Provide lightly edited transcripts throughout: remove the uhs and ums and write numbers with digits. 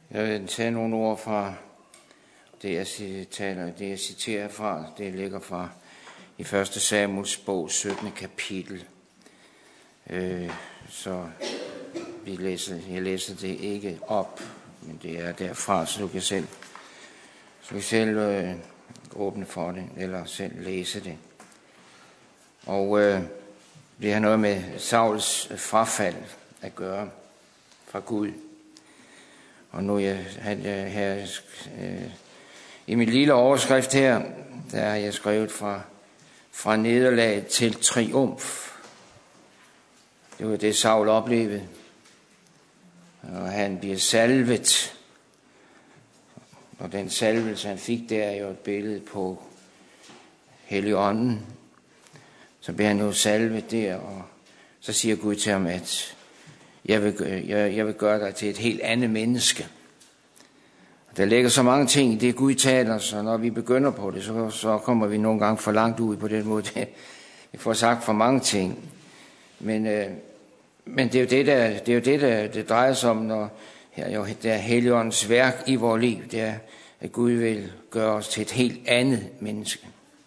Jeg vil tage nogle ord fra det, jeg citerer fra. Det ligger fra i 1. Samuels bog, 17. kapitel. Så jeg læser det ikke op, men det er derfra, så du kan selv åbne for det, eller selv læse det. Og det har noget med Sauls frafald at gøre fra Gud. Og nu i min lille overskrift her, der har jeg skrevet fra nederlag til triumf. Det var det, Saul oplevede. Og han bliver salvet. Og den salvelse, han fik, der er jo et billede på Helligånden. Så bliver han jo salvet der, og så siger Gud til ham, at jeg vil gøre dig til et helt andet menneske. Der ligger så mange ting i det, Gud taler, så når vi begynder på det, så kommer vi nogle gange for langt ud på den måde. Vi får sagt for mange ting. Men det er jo det drejer sig om, når der er Helligåndens værk i vores liv. Det er, at Gud vil gøre os til et helt andet menneske.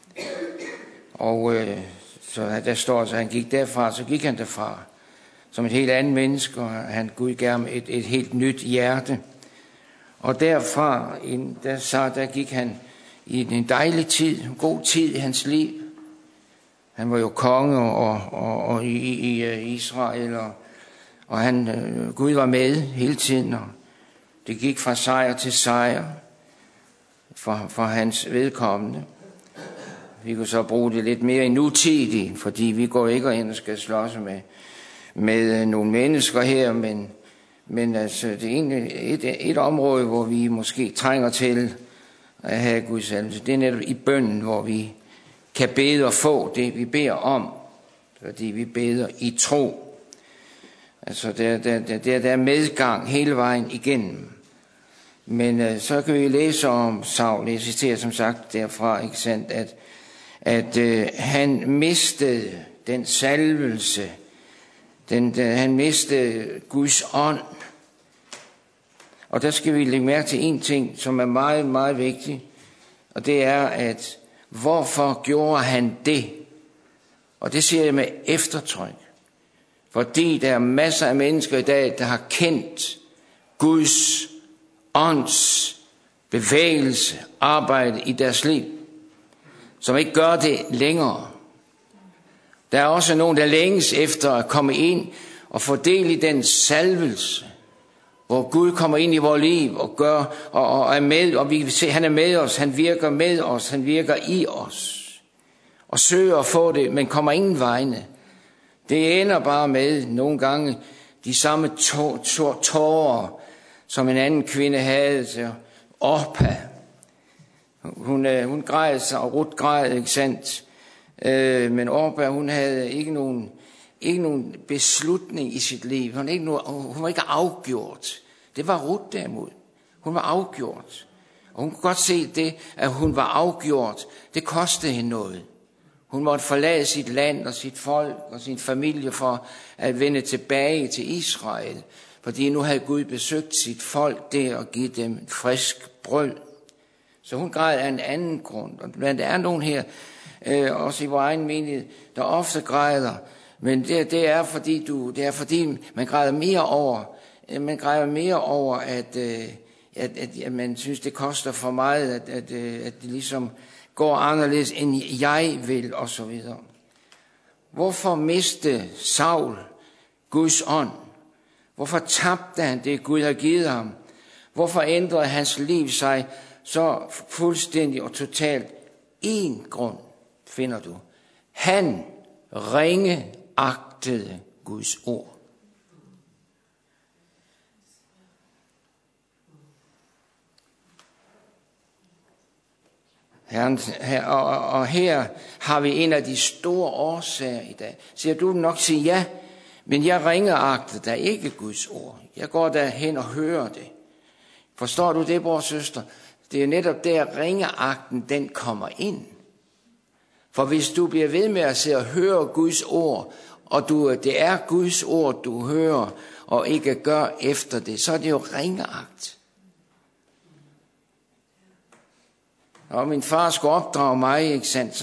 Og så der står, at han gik derfra, så gik han derfra som et helt andet menneske, og Gud gav ham et helt nyt hjerte. Og derfra, der gik han i en dejlig tid, en god tid i hans liv. Han var jo konge og i Israel, og Gud var med hele tiden, og det gik fra sejr til sejr for hans vedkommende. Vi kunne så bruge det lidt mere i nutidig, fordi vi går ikke ind og skal slås med nogle mennesker her, men altså, det er egentlig et område, hvor vi måske trænger til at have Guds salvelse. Det er netop i bønnen, hvor vi kan bede og få det, vi beder om, fordi vi beder i tro. Altså, der er medgang hele vejen igennem. Men så kan vi læse om Saul, jeg citerer som sagt derfra, ikke sandt, at han mistede den salvelse, han mistede Guds ånd. Og der skal vi lægge mærke til en ting, som er meget, meget vigtig, og det er, at hvorfor gjorde han det? Og det siger jeg med eftertryk. Fordi der er masser af mennesker i dag, der har kendt Guds ånds bevægelse, arbejde i deres liv, som ikke gør det længere. Der er også nogen, der længes efter at komme ind og få del i den salvelse, hvor Gud kommer ind i vores liv og gør og er med, og vi kan se, han er med os, han virker med os, han virker i os, og søger at få det, men kommer ingen vegne. Det ender bare med nogle gange de samme tårer, som en anden kvinde havde til Orpa. Hun græd sig, og Ruth græd, ikke sandt? Men Orpa, hun havde ikke nogen beslutning i sit liv. Hun var ikke afgjort. Det var Ruth derimod. Hun var afgjort. Og hun kunne godt se det, at hun var afgjort. Det kostede hende noget. Hun måtte forlade sit land og sit folk og sin familie for at vende tilbage til Israel. Fordi nu havde Gud besøgt sit folk der og givet dem frisk brød. Så hun græd af en anden grund. Men der er nogen her, også i vores egen menighed, der ofte græder. Men det er fordi man græder mere over, at man synes, det koster for meget, at det ligesom går anderledes, end jeg vil, og så videre. Hvorfor mistede Saul Guds ånd? Hvorfor tabte han det, Gud har givet ham? Hvorfor ændrede hans liv sig så fuldstændig og totalt? En grund finder du. Han ringeagtede Guds ord. Og her har vi en af de store årsager i dag. Så du nok sige ja, men jeg ringeagter da ikke Guds ord. Jeg går derhen og hører det. Forstår du det, bror og søster? Det er netop der, ringeagten den kommer ind. For hvis du bliver ved med at se og høre Guds ord, og det er Guds ord, du hører, og ikke gør efter det, så er det jo ringeagt. og min far skulle opdrage mig, ikke sandt,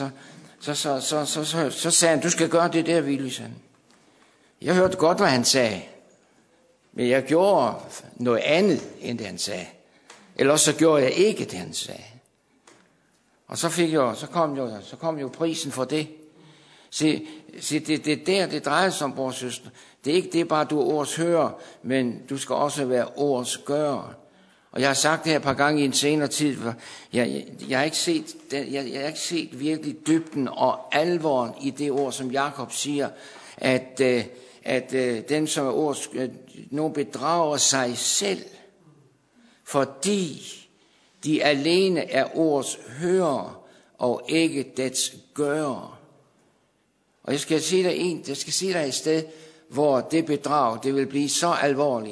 så sagde han, du skal gøre det der, Willy, sagde han. Jeg hørte godt, hvad han sagde, men jeg gjorde noget andet, end det han sagde. Ellers så gjorde jeg ikke det, han sagde. Og så kom jo prisen for det. Se, det der, det drejer sig om, vores søster. Det er ikke det bare, du er ords hører, men du skal også være ords gør. Og jeg har sagt det her et par gange i en senere tid, for jeg har ikke set virkelig dybden og alvoren i det ord, som Jakob siger, at den, som er ords, nogen bedrager sig selv, fordi de alene er ords hører og ikke dets gør. Og jeg skal sige dig et sted, hvor det bedrag, det vil blive så alvorligt,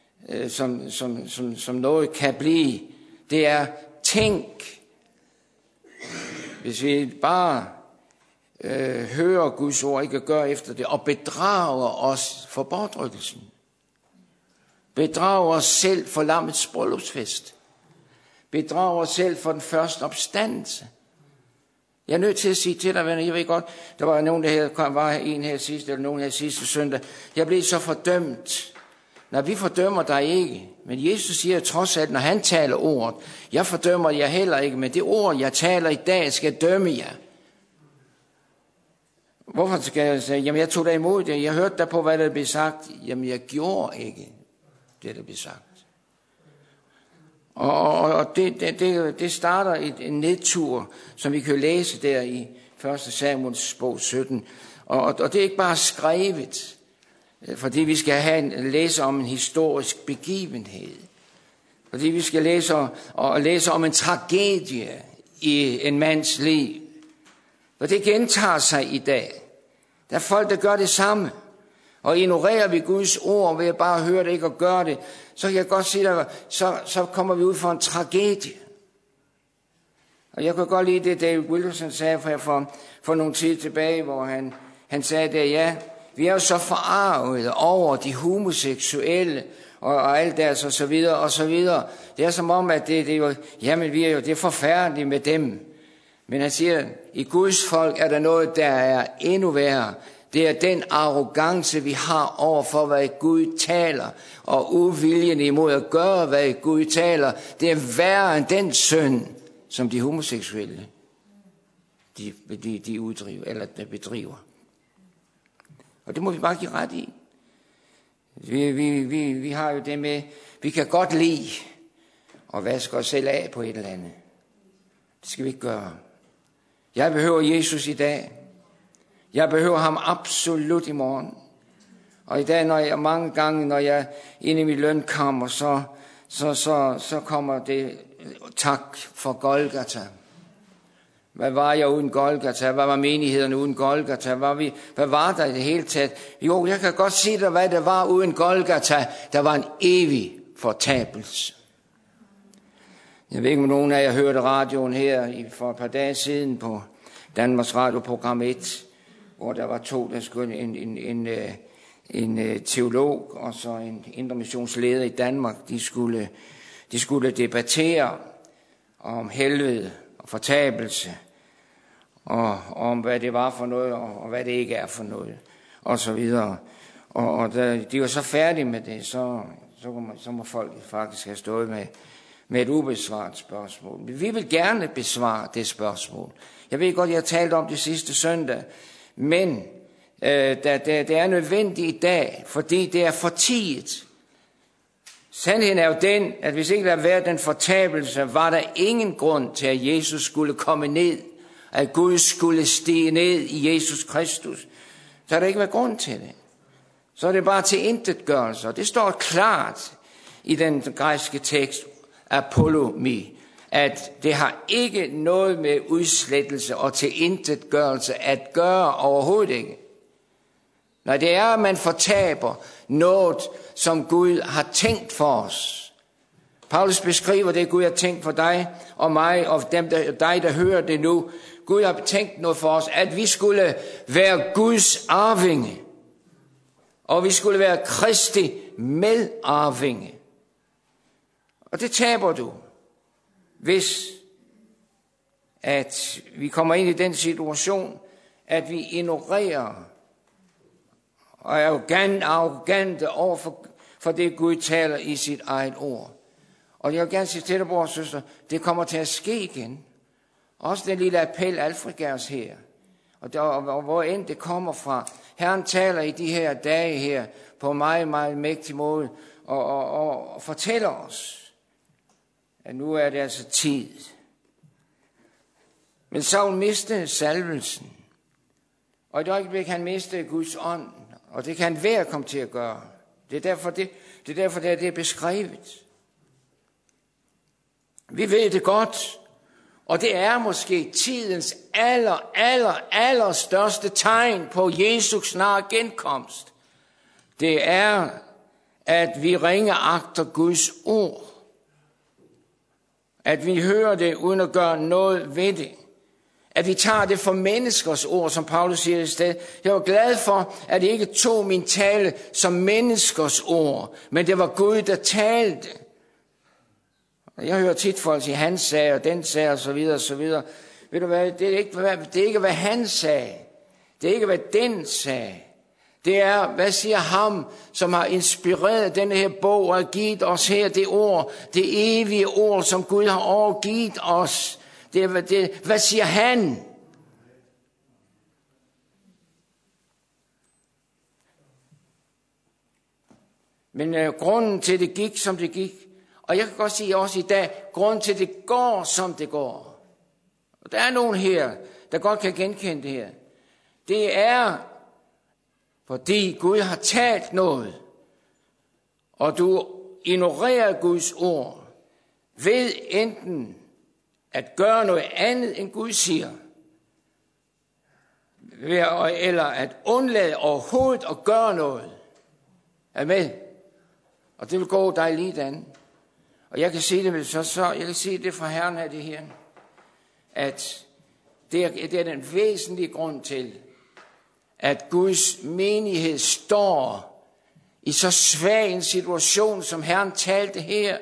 som noget kan blive. Det er tænk, hvis vi bare hører Guds ord, ikke gør efter det, og bedrager os for bortrykkelsen. Bedrager os selv for lammets bryllupsfest. Bedrager os selv for den første opstandelse. Jeg er nødt til at sige til dig, venner, jeg ved godt, der var nogen, nogen her sidste søndag. Jeg blev så fordømt. Når vi fordømmer dig ikke, men Jesus siger trods alt, når han taler ordet, jeg fordømmer jer heller ikke, men det ord, jeg taler i dag, skal dømme jer. Hvorfor skal jeg sige, jamen jeg tog dig imod det, jeg hørte dig på, hvad der blev sagt. Jamen jeg gjorde ikke det, der blev sagt. Og det starter en nedtur, som vi kan læse der i 1. Samuels bog 17. Og det er ikke bare skrevet, fordi vi skal læse om en historisk begivenhed. Fordi vi skal læse om en tragedie i en mands liv. Og det gentager sig i dag. Der er folk, der gør det samme. Og ignorerer vi Guds ord ved at bare høre det ikke og gøre det, så kan jeg godt sige dig, så kommer vi ud for en tragedie. Og jeg kan godt lide det, David Wilkerson sagde for nogle tid tilbage, hvor han sagde det, ja, vi er jo så forarvet over de homoseksuelle og alt deres og så videre og så videre. Det er som om, at det er forfærdeligt med dem. Men han siger, i Guds folk er der noget, der er endnu værre. Det er den arrogance, vi har over for, hvad Gud taler, og uviljen imod at gøre, hvad Gud taler. Det er værre end den synd, som de homoseksuelle de uddriver, eller bedriver. Og det må vi bare give ret i. Vi har jo det med, vi kan godt lide at vaske os selv af på et eller andet. Det skal vi ikke gøre. Jeg behøver Jesus i dag. Jeg behøver ham absolut i morgen. Og i dag, mange gange, når jeg er inde i mit lønkammer, så kommer det, tak for Golgata. Hvad var jeg uden Golgata? Hvad var menighederne uden Golgata? Hvad var der i det hele taget? Jo, jeg kan godt sige dig, hvad der var uden Golgata. Der var en evig fortabelse. Jeg ved ikke, om nogen af jer hørte radioen her for et par dage siden på Danmarks Radio program 1, hvor der var to, der skulle en teolog og så en indremissionsleder i Danmark. De skulle debattere om helvede og fortabelse, og om hvad det var for noget, og hvad det ikke er for noget, og så videre. Og da de var så færdige med det, så må folk faktisk have stået med et ubesvaret spørgsmål. Vi vil gerne besvare det spørgsmål. Jeg ved godt, jeg har talt om det sidste søndag, men det er nødvendigt i dag, fordi det er fortiet. Sandheden er jo den, at hvis ikke der havde været den fortabelse, var der ingen grund til, at Jesus skulle komme ned, at Gud skulle stige ned i Jesus Kristus. Så har der ikke været grund til det. Så er det bare til intetgørelse. Det står klart i den græske tekst, apolomi, at det har ikke noget med udslettelse og til intetgørelse at gøre overhovedet ikke. Nej, det er, at man fortaber noget, som Gud har tænkt for os. Paulus beskriver det, Gud har tænkt for dig og mig, og dig, der hører det nu. Gud har tænkt noget for os, at vi skulle være Guds arvinge, og vi skulle være Kristi medarvinge. Og det taber du, hvis at vi kommer ind i den situation, at vi ignorerer og er arrogante over for det, Gud taler i sit eget ord. Og jeg vil gerne sige til dig, bror og søster, det kommer til at ske igen. Også den lille appel, Alfred gav os her. Og hvor end det kommer fra. Herren taler i de her dage her på meget, meget mægtig måde og fortæller os, at nu er det altså tid. Men Saul mistede salvelsen. Og i et øjeblik han mistede Guds ånd. Og det kan hver komme til at gøre. Det er derfor, det er beskrevet. Vi ved det godt. Og det er måske tidens aller største tegn på Jesu snare genkomst. Det er, at vi ringeagter Guds ord. At vi hører det uden at gøre noget ved det. At vi tager det for menneskers ord, som Paulus siger i stedet. Jeg var glad for, at det ikke tog min tale som menneskers ord, men det var Gud, der talte. Jeg hører tit folk sige, han sagde, og den sagde, og så videre, og så videre. Ved du hvad, det er ikke, hvad han sagde. Det er ikke, hvad den sagde. Det er, hvad siger ham, som har inspireret denne her bog, og har givet os her det ord, det evige ord, som Gud har overgivet os. Hvad siger han? Men grunden til, det gik, som det gik, og jeg kan godt sige også i dag, grunden til, det går, som det går. Og der er nogen her, der godt kan genkende det her. Det er, fordi Gud har talt noget, og du ignorerer Guds ord, ved enten at gøre noget andet, end Gud siger, eller at undlade overhovedet at gøre noget. Er med? Og det vil gå dig lige andet. Og jeg kan sige det, jeg kan sige det fra Herren her, det her, at det er den væsentlige grund til, at Guds menighed står i så svag en situation, som Herren talte her.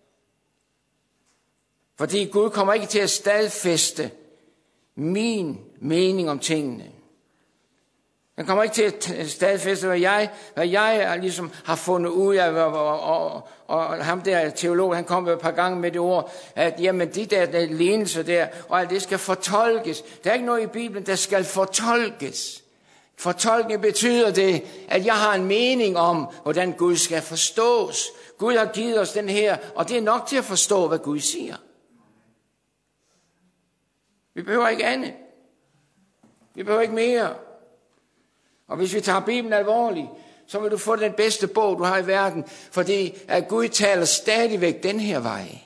Fordi Gud kommer ikke til at stadfæste min mening om tingene. Han kommer ikke til at stadfæste, hvad jeg ligesom har fundet ud af. Og ham der teolog, han kom et par gange med det ord, at jamen de der lignelser der, og alt det skal fortolkes. Der er ikke noget i Bibelen, der skal fortolkes. Fortolkning betyder det, at jeg har en mening om, hvordan Gud skal forstås. Gud har givet os den her, og det er nok til at forstå, hvad Gud siger. Vi behøver ikke andet. Vi behøver ikke mere. Og hvis vi tager Bibelen alvorligt, så vil du få den bedste bog, du har i verden, fordi at Gud taler stadigvæk den her vej.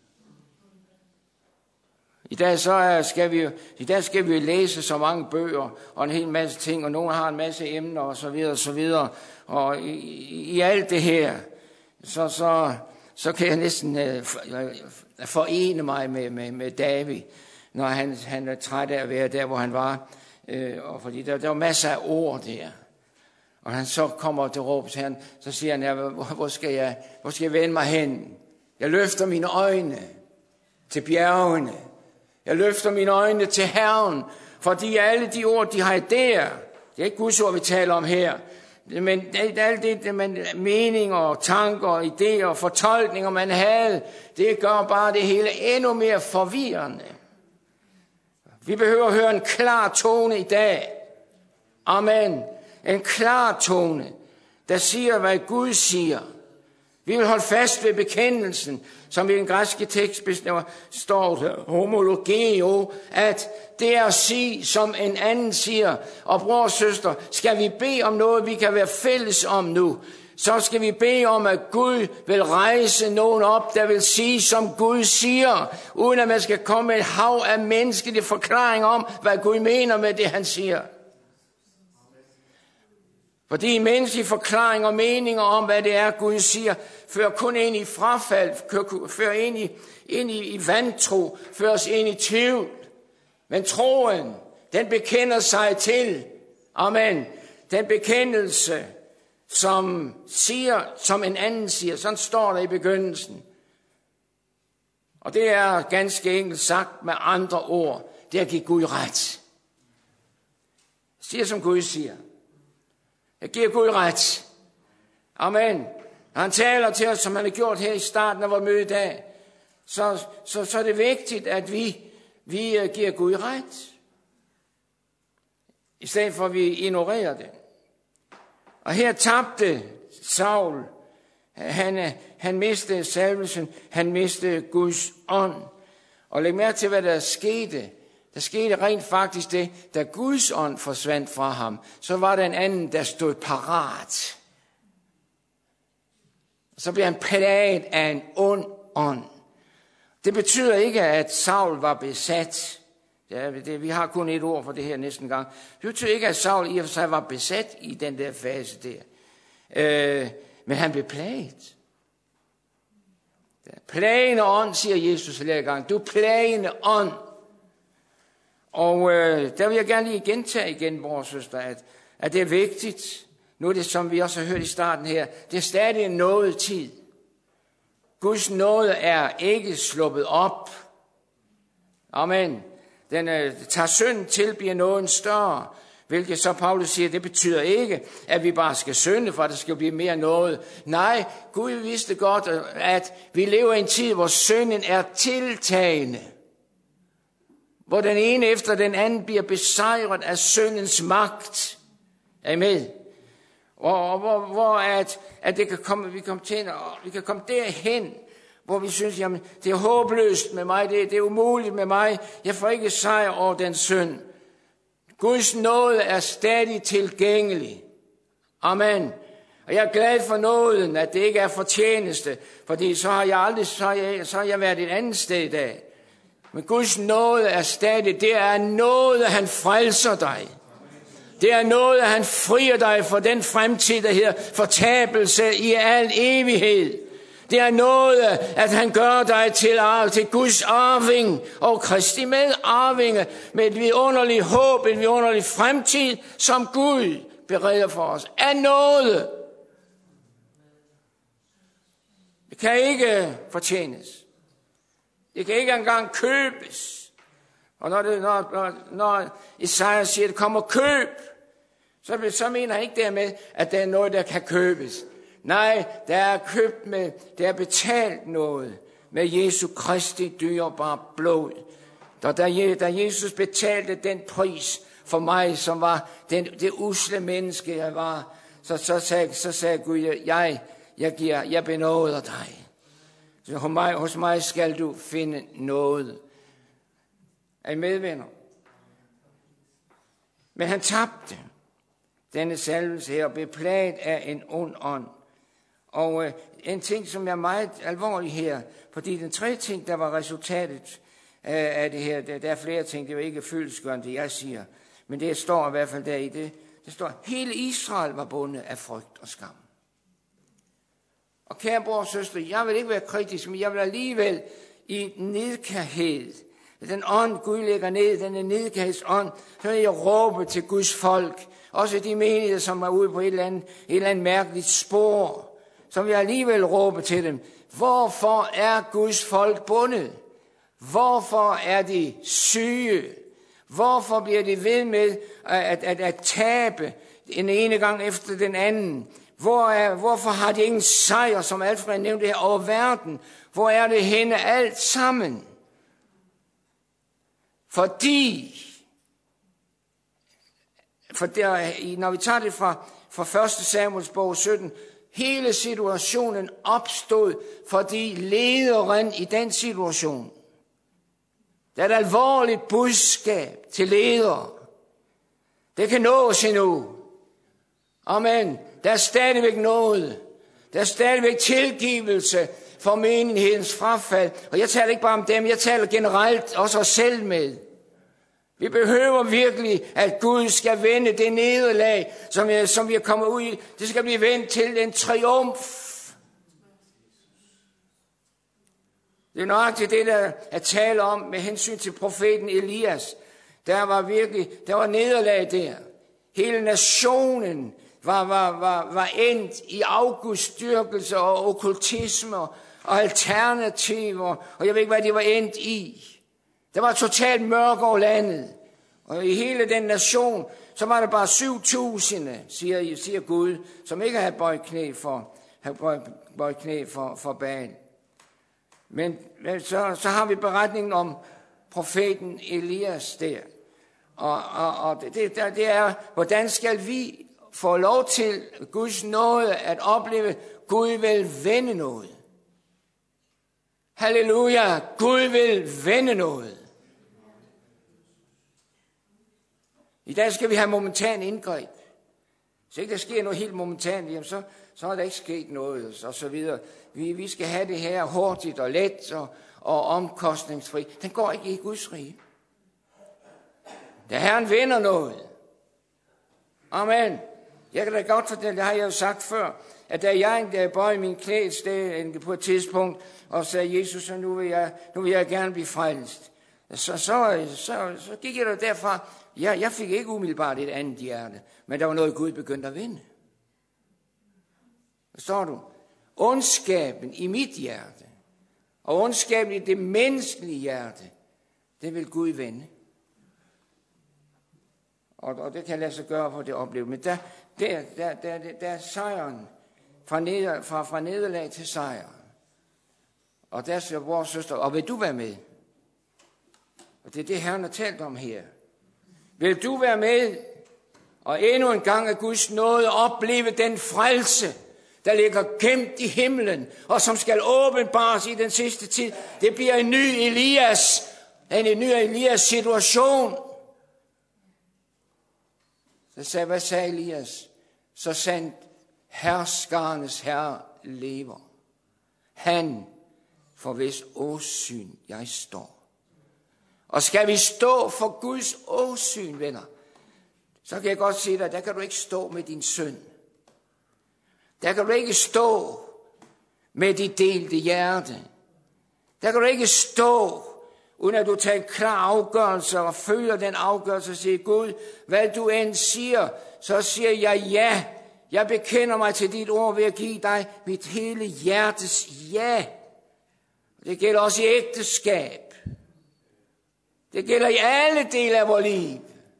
I dag skal vi læse så mange bøger og en hel masse ting, og nogen har en masse emner og så videre og så videre. Og i alt det her, så kan jeg næsten forene mig med David, når han er træt af at være der, hvor han var. Og fordi der var masser af ord der. Og han så kommer til råb til han, så siger han, ja, hvor skal jeg vende mig hen? Jeg løfter mine øjne til bjergene. Jeg løfter mine øjne til Herren, fordi alle de ord, de har der, det er ikke Guds ord, vi taler om her, men alt det, man meninger og tanker og idéer og fortolkninger, man havde, det gør bare det hele endnu mere forvirrende. Vi behøver at høre en klar tone i dag. Amen. En klar tone, der siger, hvad Gud siger. Vi vil holde fast ved bekendelsen, som i den græske tekst står der, homologeo, at det er at sige, som en anden siger. Og bror og søster, skal vi bede om noget, vi kan være fælles om nu, så skal vi bede om, at Gud vil rejse nogen op, der vil sige, som Gud siger, uden at man skal komme med et hav af menneskelige forklaringer om, hvad Gud mener med det, han siger. Fordi menneskelige forklaringer og meninger om, hvad det er, Gud siger, fører kun ind i frafald, fører ind i vantro, fører os ind i tvivl. Men troen, den bekender sig til, amen, den bekendelse, som siger, som en anden siger. Sådan står der i begyndelsen. Og det er ganske enkelt sagt med andre ord, det er at give Gud ret. Jeg siger som Gud siger. Jeg giver Gud ret. Amen. Når han taler til os, som han har gjort her i starten af vores møde i dag, så er det vigtigt, at vi giver Gud ret. I stedet for at vi ignorerer det. Og her tabte Saul. Han mistede salvelsen. Han mistede Guds ånd. Og læg mærke til, hvad der skete. Der skete rent faktisk det, da Guds ånd forsvandt fra ham. Så var der en anden, der stod parat. Så blev han plaget af en ond ånd. Det betyder ikke, at Saul var besat. Vi har kun et ord for det her næsten gang. Det betyder ikke, at Saul i og for sig var besat i den der fase der. Men han blev plaget. Plagende ånd, siger Jesus flere gange. Du plagende ånd. Og der vil jeg gerne lige gentage igen, vores søster, at det er vigtigt. Nu er det, som vi også har hørt i starten her, det er stadig en nådetid. Guds nåde er ikke sluppet op. Amen. Den tager synd til, bliver nåden større. Hvilket så Paulus siger, det betyder ikke, at vi bare skal synde, for at der skal blive mere nåde. Nej, Gud vidste godt, at vi lever i en tid, hvor synden er tiltagende. Hvor den ene efter den anden bliver besejret af syndens magt. Amen. Og hvor at det kan komme, vi kan komme derhen, hvor vi synes, jamen, det er håbløst med mig, det er umuligt med mig, jeg får ikke sejr over den synd. Guds nåde er stadig tilgængelig. Amen. Og jeg er glad for nåden, at det ikke er fortjeneste, fordi så har jeg været et andet sted i dag. Men Guds nåde er stadig, det er noget, han frelser dig. Det er noget, han frier dig for den fremtid, der hedder fortabelse i al evighed. Det er noget, at han gør dig til Guds arving og Kristi medarvinge med et vidunderligt håb, en vidunderlig fremtid, som Gud bereder for os. Er noget. Det kan ikke fortjenes. Det kan ikke engang købes. Og når Esajas siger, at det kommer køb, så mener han ikke dermed, at der er noget, der kan købes. Nej, der er købt med, der er betalt noget med Jesu Kristi dyrebare blod. Da Jesus betalte den pris for mig, som var det usle menneske, jeg var, så sagde Gud, jeg benåder dig. Så hos mig skal du finde noget. Er I med, venner? Men han tabte denne salvelse her og blev plaget af en ond ånd. Og en ting, som er meget alvorlig her, fordi den tredje ting, der var resultatet af det her, der er flere ting, det er jo ikke fyldestgørende, det jeg siger, men det står i hvert fald der i det står, hele Israel var bundet af frygt og skam. Og kære bror og søster, jeg vil ikke være kritisk, men jeg vil alligevel i nidkærhed, den ånd Gud lægger ned, den nidkærhedsånd, så vil jeg råbe til Guds folk, også de menigheder, som er ude på et eller andet mærkeligt spor, så vil jeg alligevel råbe til dem, hvorfor er Guds folk bundet? Hvorfor er de syge? Hvorfor bliver de ved med at tabe den ene gang efter den anden? Hvorfor har de ingen sejr, som Alfred nævnte her, over verden? Hvor er det henne alt sammen? Når vi tager det fra 1. Samuels bog 17, hele situationen opstod, fordi lederen i den situation, der er et alvorligt budskab til ledere. Det kan nås endnu. Amen. Der er stadigvæk noget. Der er stadigvæk tilgivelse for menighedens frafald. Og jeg taler ikke bare om dem, jeg taler generelt også os selv med. Vi behøver virkelig, at Gud skal vende det nederlag, som vi er kommet ud i. Det skal blive vendt til en triumf. Det er nøjagtigt det, der er tale om med hensyn til profeten Elias. Der var nederlag der. Hele nationen var endt i afgudstyrkelse og okkultisme og alternativer, og jeg ved ikke, hvad de var endt i. Der var totalt mørk over landet, og i hele den nation, så var der bare 7.000, siger Gud, som ikke havde bøjet knæ for Baal. Men så har vi beretningen om profeten Elias der. Og det er, hvordan skal vi få lov til Guds nåde at opleve, Gud vil vende noget. Halleluja, Gud vil vende noget. I dag skal vi have momentan indgreb. Hvis ikke der sker noget helt momentant, jamen så er der ikke sket noget, og så videre. Vi skal have det her hurtigt og let og omkostningsfri. Den går ikke i Guds rige. Da Herren vender noget. Amen. Jeg kan da godt fortælle, det har jeg jo sagt før, at da jeg bøjede min knæ et sted på et tidspunkt, og sagde, Jesus, nu vil jeg gerne blive frelst. Så gik jeg der derfra. Jeg fik ikke umiddelbart et andet hjerte, men der var noget, Gud begyndte at vinde. Forstår du? Ondskaben i mit hjerte, og ondskaben i det menneskelige hjerte, det vil Gud vende. Og det kan lade sig gøre for det opleve. Men der er sejren fra nederlag til sejr. Og der siger vores søster, og vil du være med? Og det er det, Herren har talt om her. Vil du være med, og endnu en gang af Guds nåde opleve den frelse, der ligger gemt i himlen, og som skal åbenbares i den sidste tid. Det bliver en ny Elias situation. Hvad sagde Elias? Så sandt herskernes herre lever. Han for hvis åsyn jeg står. Og skal vi stå for Guds åsyn, venner, så kan jeg godt sige dig, der kan du ikke stå med din synd. Der kan du ikke stå med dit delte hjerte. Der kan du ikke stå, uden at du tager en klar afgørelse og føler den afgørelse og siger, Gud, hvad du end siger, så siger jeg ja. Jeg bekender mig til dit ord ved at give dig mit hele hjertes ja. Det gælder også i ægteskab. Det gælder i alle dele af vores liv.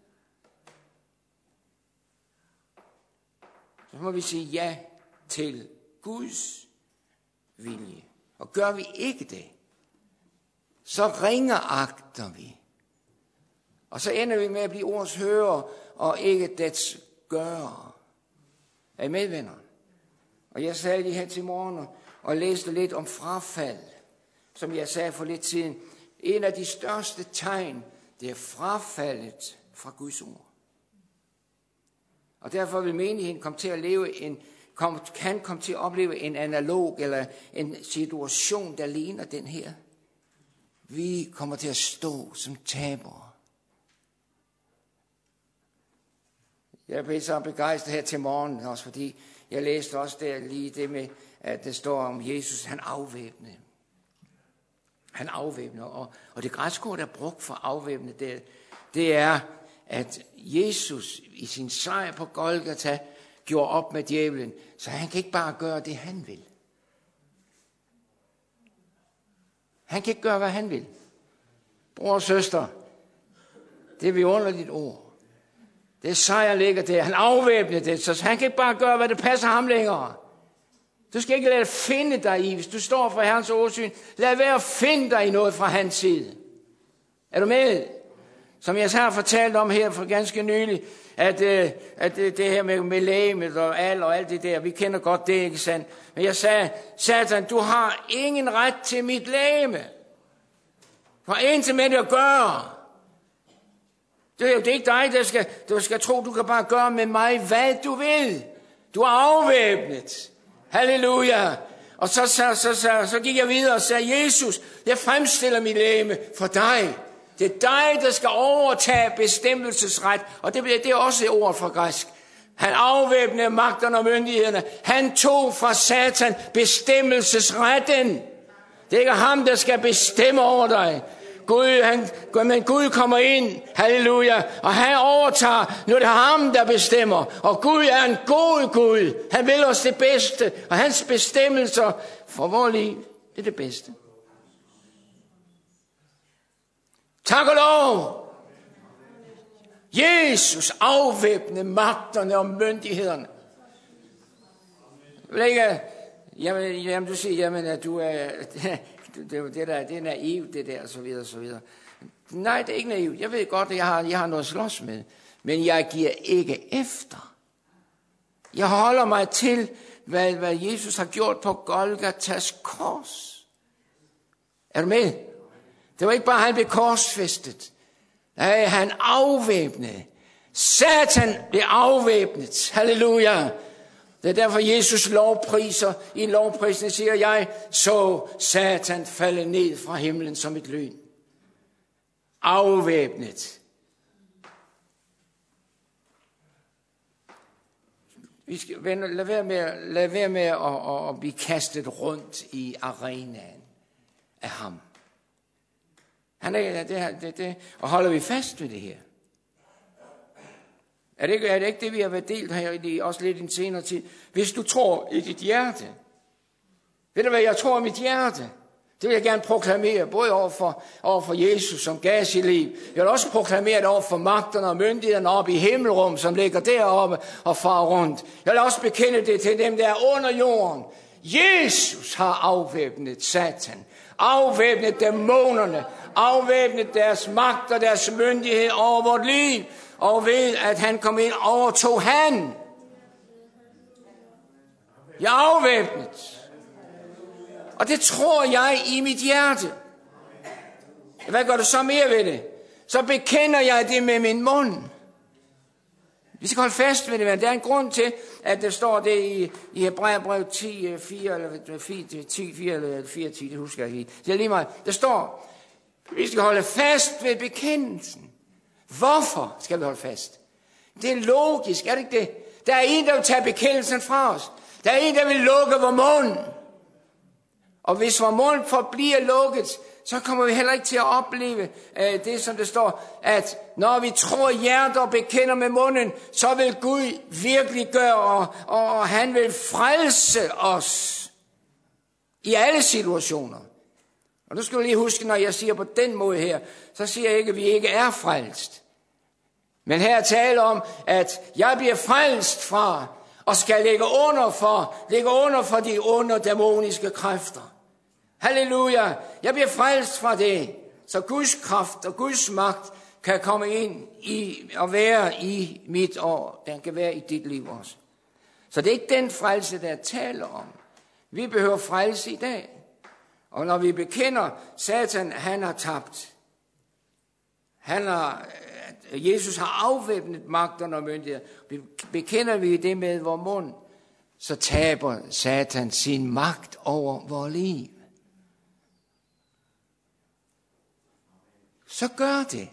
Så må vi sige ja til Guds vilje. Og gør vi ikke det, så ringeagter vi. Og så ender vi med at blive ords hører og ikke dets gør. Er I med, venner? Og jeg sagde lige her til morgen og læste lidt om frafald, som jeg sagde for lidt siden. En af de største tegn, det er frafaldet fra Guds ord. Og derfor vil menigheden komme til at opleve en analog eller en situation, der ligner den her. Vi kommer til at stå som tabere. Jeg blev så begejstret her til morgen, også fordi jeg læste også der lige det med, at det står om Jesus, han afvæbnede. Han afvæbner, og det græske ord, der er brugt for afvæbne, det er, at Jesus i sin sejr på Golgata gjorde op med djævlen, så han kan ikke bare gøre det, han vil. Han kan ikke gøre, hvad han vil. Bror og søster, det er vidunderligt ord. Det er sejr ligger der. Han afvæbner det, så han kan ikke bare gøre, hvad det passer ham længere. Du skal ikke lade dig finde dig i, hvis du står for Herrens åsyn. Lad være at finde dig i noget fra hans side. Er du med? Som jeg har fortalt om her for ganske nylig, at det her med lægemet og alt det der, vi kender godt det, ikke sandt? Men jeg sagde, Satan, du har ingen ret til mit lægeme. Du har intet med det at gøre. Det er jo ikke dig, der skal tro, du kan bare gøre med mig, hvad du vil. Du er afvæbnet. Halleluja. Og så gik jeg videre og sagde, Jesus, jeg fremstiller mit legeme for dig. Det er dig, der skal overtage bestemmelsesret. Og det er også et ord fra græsk. Han afvæbnede magterne og myndighederne. Han tog fra Satan bestemmelsesretten. Det er ikke ham, der skal bestemme over dig. Men Gud kommer ind, halleluja, og han overtager, nu er det ham, der bestemmer, og Gud er en god Gud, han vil os det bedste, og hans bestemmelser for vores liv, Det er det bedste. Tak og lov. Jesus afvæbne magterne og myndighederne. Jamen, du siger, jamen, at du er, det er naivt, det der, og så videre, og så videre. Nej, det er ikke naivt. Jeg ved godt, at jeg har noget at slås med. Men jeg giver ikke efter. Jeg holder mig til, hvad Jesus har gjort på Golgatas kors. Er du med? Det var ikke bare, han blev korsfæstet. Nej, han afvæbnede. Satan blev afvæbnet. Halleluja. Det er derfor, Jesus lovpriser. I en lovprisning siger jeg, så Satan falde ned fra himlen som et lyn. Afvæbnet. Vi skal lade være med at blive kastet rundt i arenaen af ham. Han er det, og holder vi fast ved det her? Er det ikke det, vi har været delt her i også lidt i en senere tid? Hvis du tror i dit hjerte, ved du hvad, jeg tror i mit hjerte, det vil jeg gerne proklamere, både over for Jesus, som gav sit liv. Jeg vil også proklamere det over for magterne og myndighederne oppe i himmelrum, som ligger deroppe og farer rundt. Jeg vil også bekende det til dem, der er under jorden. Jesus har afvæbnet Satan, afvæbnet dæmonerne, afvæbnet deres magt og deres myndighed over vort liv, og ved, at han kom ind, overtog han. Jeg er afvæbnet. Og det tror jeg i mit hjerte. Hvad gør du så mere ved det? Så bekender jeg det med min mund. Vi skal holde fast ved det, men der er en grund til, at der står det i Hebræerbrevet 10, 4 eller 4, eller 4, 10, det husker jeg ikke. Det er lige meget. Der står, vi skal holde fast ved bekendelsen. Hvorfor skal vi holde fast? Det er logisk, er det ikke det? Der er en, der vil tage bekendelsen fra os. Der er en, der vil lukke vor mund. Og hvis vor mund forbliver lukket, så kommer vi heller ikke til at opleve det, som det står, at når vi tror hjertet og bekender med munden, så vil Gud virkelig gøre, og han vil frelse os i alle situationer. Og nu skal du lige huske, når jeg siger på den måde her, så siger jeg ikke, at vi ikke er frelst. Men her taler om, at jeg bliver frelst fra, og skal ligge under for de onde dæmoniske kræfter. Halleluja. Jeg bliver frelst fra det, så Guds kraft og Guds magt kan komme ind i og være i mit år. Den kan være i dit liv også. Så det er ikke den frelse, der taler om. Vi behøver frelse i dag. Og når vi bekender, Satan, han har tabt. Jesus har afvæbnet magterne og myndigheder. Bekender vi det med vor mund, så taber Satan sin magt over vores liv. Så gør det.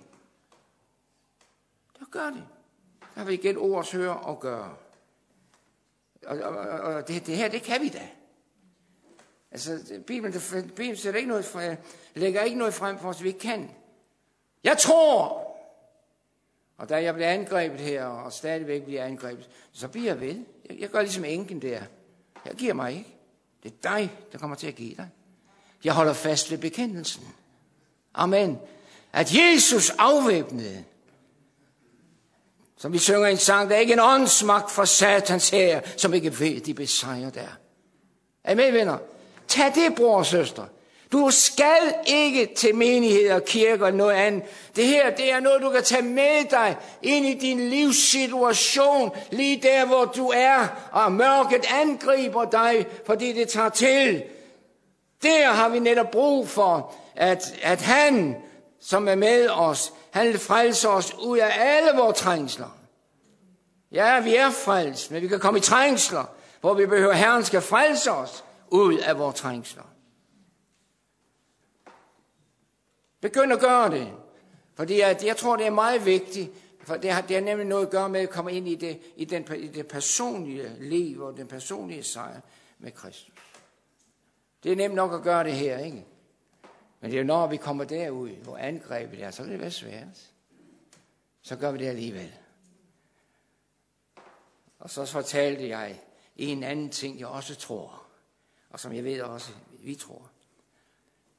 Så gør det. Så har vi igen ords høre og gøre. Og det her, det kan vi da. Altså, Bibelen sætter ikke noget lægger ikke noget frem for os, vi ikke kan. Jeg tror. Og da jeg bliver angrebet her, og stadigvæk bliver angrebet, så bliver jeg ved. Jeg gør ligesom enken der. Jeg giver mig ikke. Det er dig, der kommer til at give dig. Jeg holder fast ved bekendelsen. Amen. At Jesus afvæbnede, som vi synger i en sang, der er ikke en åndsmagt for Satans hær, som ikke ved, de besejrer der. Er I med, venner? Tag det, bror og søster. Du skal ikke til menigheder, kirker eller noget andet. Det her, det er noget, du kan tage med dig ind i din livssituation, lige der, hvor du er, og mørket angriber dig, fordi det tager til. Der har vi netop brug for, at han, som er med os, han vil frelse os ud af alle vores trængsler. Ja, vi er frelst, men vi kan komme i trængsler, hvor vi behøver, Herren skal frelse os ud af vores trængsler. Begynd at gøre det, fordi jeg tror, det er meget vigtigt, for det har nemlig noget at gøre med at komme ind i det personlige liv og den personlige sejr med Kristus. Det er nemt nok at gøre det her, ikke? Men det er jo når vi kommer derud, hvor angrebet er, så vil det være svært. Så gør vi det alligevel. Og så fortalte jeg en anden ting, jeg også tror, og som jeg ved også, vi tror.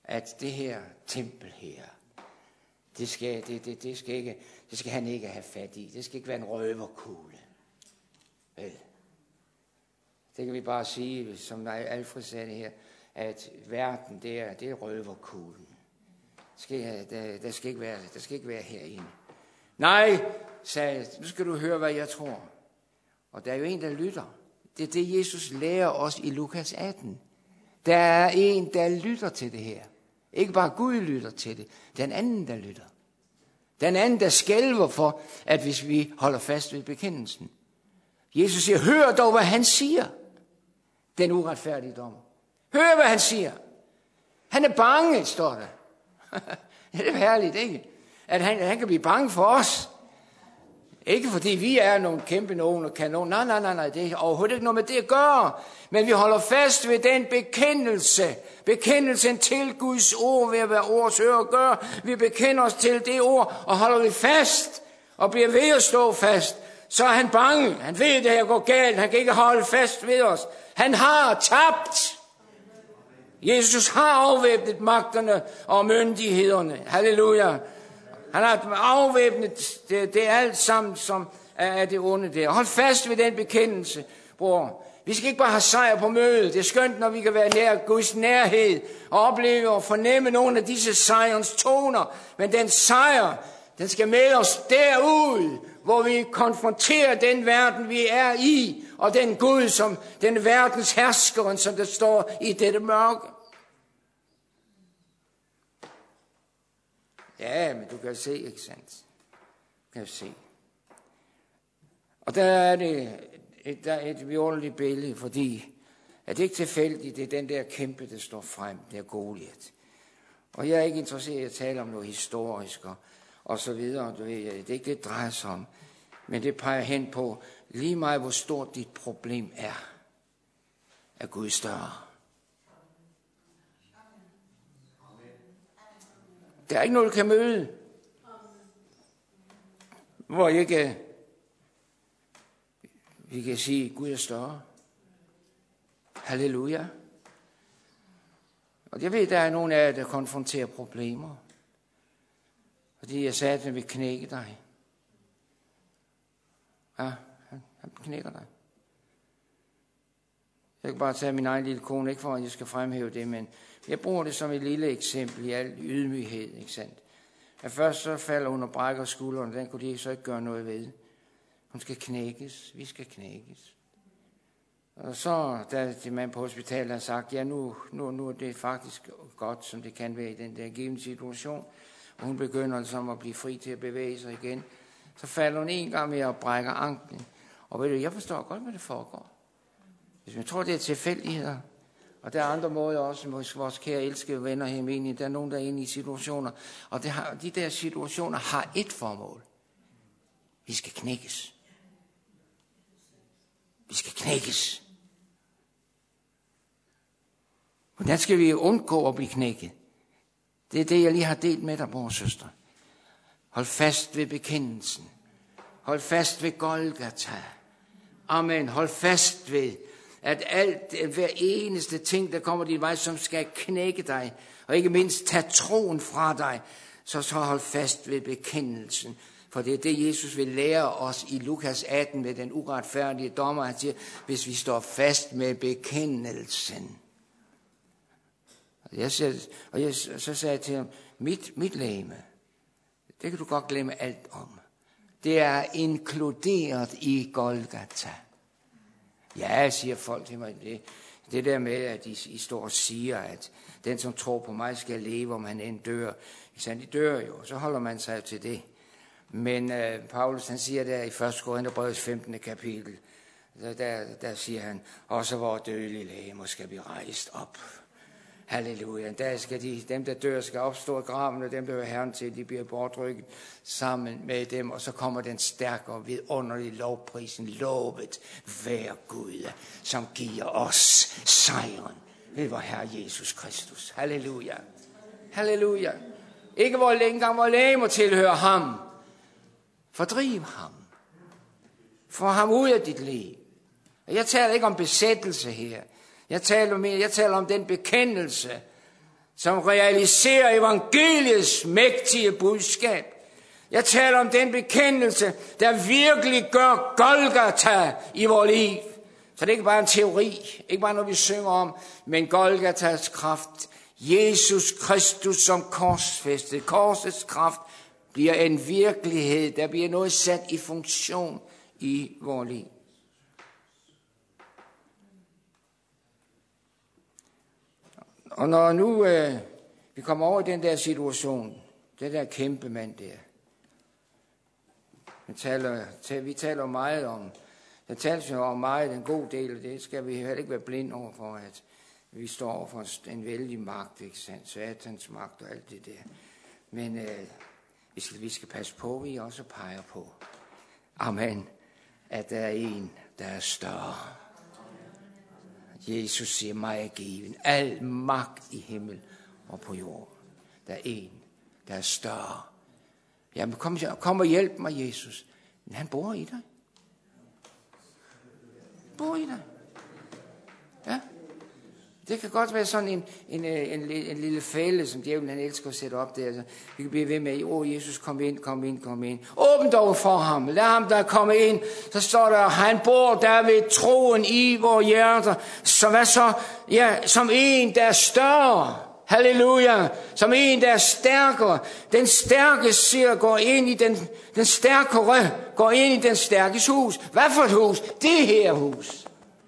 at det her tempel her, det skal han ikke have fat i. Det skal ikke være en røverkugle. Vel? Det kan vi bare sige, som Alfred sagde det her, at verden, det er røverkuglen. Der skal ikke være herinde. Nej, sagde jeg, nu skal du høre, hvad jeg tror. Og der er jo en, der lytter. Det er det, Jesus lærer os i Lukas 18. Der er en, der lytter til det her. Ikke bare Gud lytter til det. Den anden, der lytter. Den anden, der skælver for, at hvis vi holder fast ved bekendelsen. Jesus siger, hør dog, hvad han siger. Den uretfærdige dommer. Hør, hvad han siger. Han er bange, står der. Det er herligt, ikke? At han kan blive bange for os. Ikke fordi vi er nogle kæmpe nogen og kanon. Nej. Det er overhovedet ikke noget med det at gøre. Men vi holder fast ved den bekendelse. Bekendelsen til Guds ord ved at være ordets øre gør. Vi bekender os til det ord og holder vi fast og bliver ved at stå fast. Så er han bange. Han ved, at det her går galt. Han kan ikke holde fast ved os. Han har tabt. Jesus har afvæbnet magterne og myndighederne. Halleluja. Han har afvæbnet det alt sammen, som er det onde der. Hold fast ved den bekendelse, bror. Vi skal ikke bare have sejr på mødet. Det er skønt, når vi kan være nær Guds nærhed og opleve og fornemme nogle af disse sejrens toner. Men den sejr, den skal med os derud, hvor vi konfronterer den verden, vi er i, og den Gud, som den verdens herskeren, som der står i dette mørke. Ja, men du kan se, ikke sandt? Du kan se. Og der er et vidunderligt billede, fordi at det ikke tilfældigt, det er den der kæmpe, der står frem, der Goliat. Og jeg er ikke interesseret i at tale om noget historisk og så videre. Det er ikke det, drejer sig om. Men det peger hen på lige meget, hvor stort dit problem er Gud større. Der er ikke noget, du kan møde, hvor ikke vi kan sige, at Gud er større. Halleluja. Og jeg ved, der er nogle af jer, der konfronterer problemer. Fordi jeg sagde, at han vil knække dig. Ja, han knækker dig. Jeg kan bare tage min egen lille kone, ikke for at jeg skal fremhæve det, men jeg bruger det som et lille eksempel i al ydmyghed, ikke sandt? At først så falder hun og brækker skulderen, den kunne de så ikke gøre noget ved. Hun skal knækkes, vi skal knækkes. Og så, da det mand på hospitalet har sagt, ja, nu er det faktisk godt, som det kan være i den der givende situation, og hun begynder altså at blive fri til at bevæge sig igen, så falder hun en gang mere og brækker anklen. Og ved du, jeg forstår godt, hvad det foregår. Hvis man tror, det er tilfældigheder, og der er andre måder også, hos vores kære elskede venner her i der er nogen, der er inde i situationer, og de der situationer har et formål. Vi skal knækkes. Vi skal knækkes. Hvordan skal vi undgå at blive knækket? Det er det, jeg lige har delt med dig, bror og søster. Hold fast ved bekendelsen. Hold fast ved Golgata. Amen. Hold fast ved, at hver eneste ting, der kommer din vej, som skal knække dig, og ikke mindst tage troen fra dig, så hold fast ved bekendelsen. For det er det, Jesus vil lære os i Lukas 18 med den uretfærdige dommer. Han siger, hvis vi står fast med bekendelsen. Så sagde jeg til ham, mit legeme, det kan du godt glemme alt om. Det er inkluderet i Golgata. Ja, siger folk til mig, det der med, at I står og siger, at den, som tror på mig, skal leve, om han end dør. De dør jo, så holder man sig til det. Men Paulus, han siger der i 1. Korintherbrevets 15. kapitel, der siger han, også vores dødelige legemer skal blive rejst op. Halleluja. Der skal dem, der dør, skal opstå i graven, og dem, der hører Herren til, de bliver bortrykket sammen med dem, og så kommer den stærkere vidunderlige lovprisen. Lovet være Gud, som giver os sejren ved vor Herre Jesus Kristus. Halleluja. Halleluja. Ikke engang vor legemer tilhører ham. Fordriv ham. Få ham ud af dit liv. Jeg taler ikke om besættelse her. Jeg taler om den bekendelse, som realiserer evangeliets mægtige budskab. Jeg taler om den bekendelse, der virkelig gør Golgata i vores liv. Så det er ikke bare en teori, ikke bare noget vi synger om, men Golgatas kraft. Jesus Kristus som korsfæstet. Korsets kraft bliver en virkelighed, der bliver noget sat i funktion i vores liv. Og når nu vi kommer over i den der situation, det der kæmpe mand der, vi taler meget om, der tales jo om meget en god del, og det skal vi heller ikke være blinde over for, at vi står over for en vældig magt, ikke sandt? Satans magt og alt det der. Men vi skal passe på, vi også peger på, amen, at der er en, der er større. Jesus siger, mig er given al magt i himmel og på jord. Der er en, der er større. Jamen kom og hjælp mig, Jesus. Men han bor i dig. Bor i dig. Ja. Det kan godt være sådan en lille fælde, som djævlen han elsker at sætte op der. Altså, vi kan blive ved med, Jesus, kom ind. Åbn dog for ham. Lad ham der komme ind. Så står der, han bor der ved troen i vores hjerter. Så hvad så? Ja, som en, der er større. Halleluja. Som en, der er stærkere. Den stærke siger, går ind i den stærkere, går ind i den stærkes hus. Hvad for et hus? Det her hus.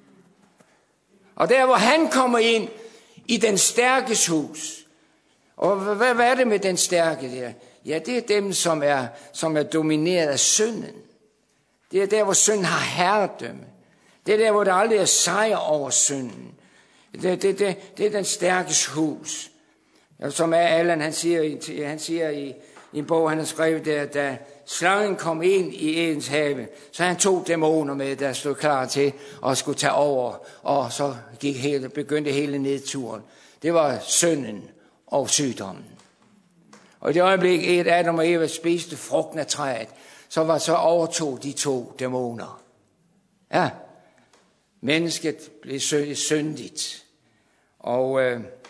Og der, hvor han kommer ind i den stærkes hus. Og hvad er det med den stærke der? Ja, det er dem, som er domineret af synden. Det er der, hvor synden har herredømme. Det er der, hvor der aldrig er sejr over synden. Det er den stærkes hus. Som er Allan, han siger i en bog, han har skrevet der, da slangen kom ind i Edens have, så han 2 dæmoner med, der stod klar til at skulle tage over, og så begyndte hele nedturen. Det var synden og sygdommen. Og i det øjeblik, at Adam og Eva spiste frugten af træet, så overtog de 2 dæmoner. Ja, mennesket blev syndigt, og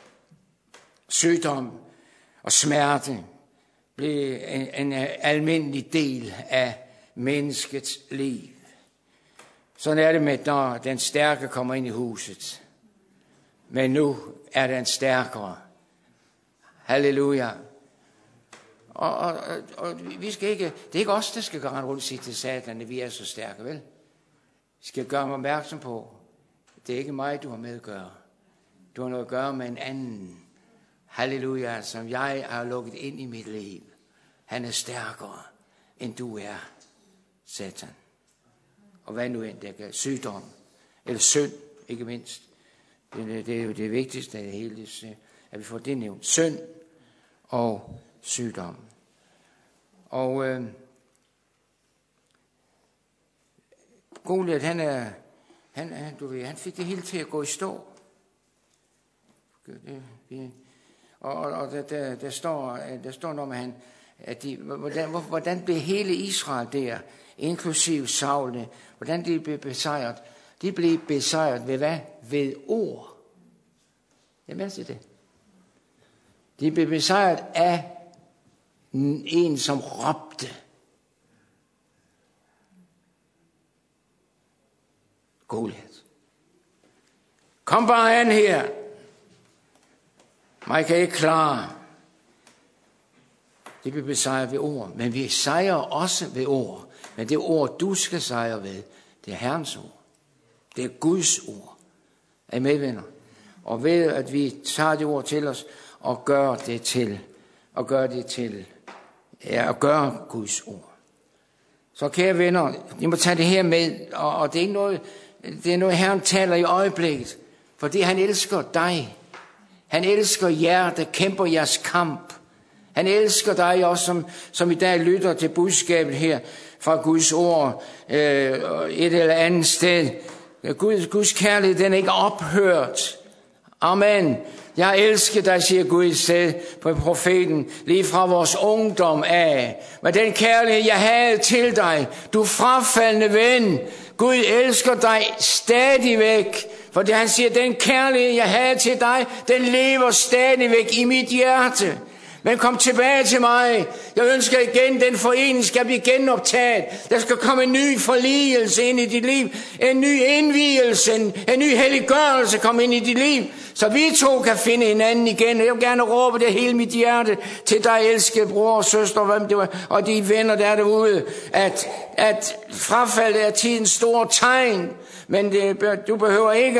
sygdom og smerte blev en almindelig del af menneskets liv. Sådan er det med, når den stærke kommer ind i huset. Men nu er den stærkere. Halleluja. Og vi skal ikke, det er ikke os, der skal gøre rundt og sige til Satan, at vi er så stærke, vel? Vi skal gøre mig opmærksom på, det er ikke mig, du har med at gøre. Du har noget at gøre med en anden. Halleluja, som jeg har lukket ind i mit liv. Han er stærkere, end du er, Satan. Og hvad nu end det kan, sygdom, eller synd, ikke mindst. Det er jo det vigtigste af det hele, at vi får det nævnt. Synd og sygdom. Og Goliat, han fik det hele til at gå i stå. Og der står noget med hvordan blev hele Israel der, inklusiv Saul, hvordan de blev besejret. De blev besejret ved hvad? Ved ord. Jamen siger det. De blev besejret af en, som råbte. Goliat. Kom bare an her. Mig kan ikke klare. Det bliver besejret ved ord. Men vi sejrer også ved ord. Men det ord, du skal sejre ved, det er Herrens ord. Det er Guds ord. Er I med, venner? Og ved, at vi tager det ord til os, og gør Guds ord. Så kære venner, I må tage det her med, og det er noget, Herren taler i øjeblikket. Fordi han elsker dig. Han elsker jer, der kæmper jeres kamp. Han elsker dig også, som i dag lytter til budskabet her fra Guds ord et eller andet sted. Guds kærlighed, den er ikke ophørt. Amen. Jeg elsker dig, siger Gud i sted på profeten, lige fra vores ungdom af. Men den kærlighed, jeg havde til dig, du frafaldne ven, Gud elsker dig stadigvæk, Fordi han siger, den kærlighed, jeg havde til dig, den lever stadigvæk i mit hjerte. Men kom tilbage til mig. Jeg ønsker igen, den forening skal blive genoptaget. Der skal komme en ny forligelse ind i dit liv. En ny indvielse, en ny helliggørelse komme ind i dit liv. Så vi to kan finde hinanden igen. Jeg vil gerne råbe det hele mit hjerte til dig, elskede bror og søster, og de venner, der er derude, at frafaldet er tidens store tegn. Men du behøver ikke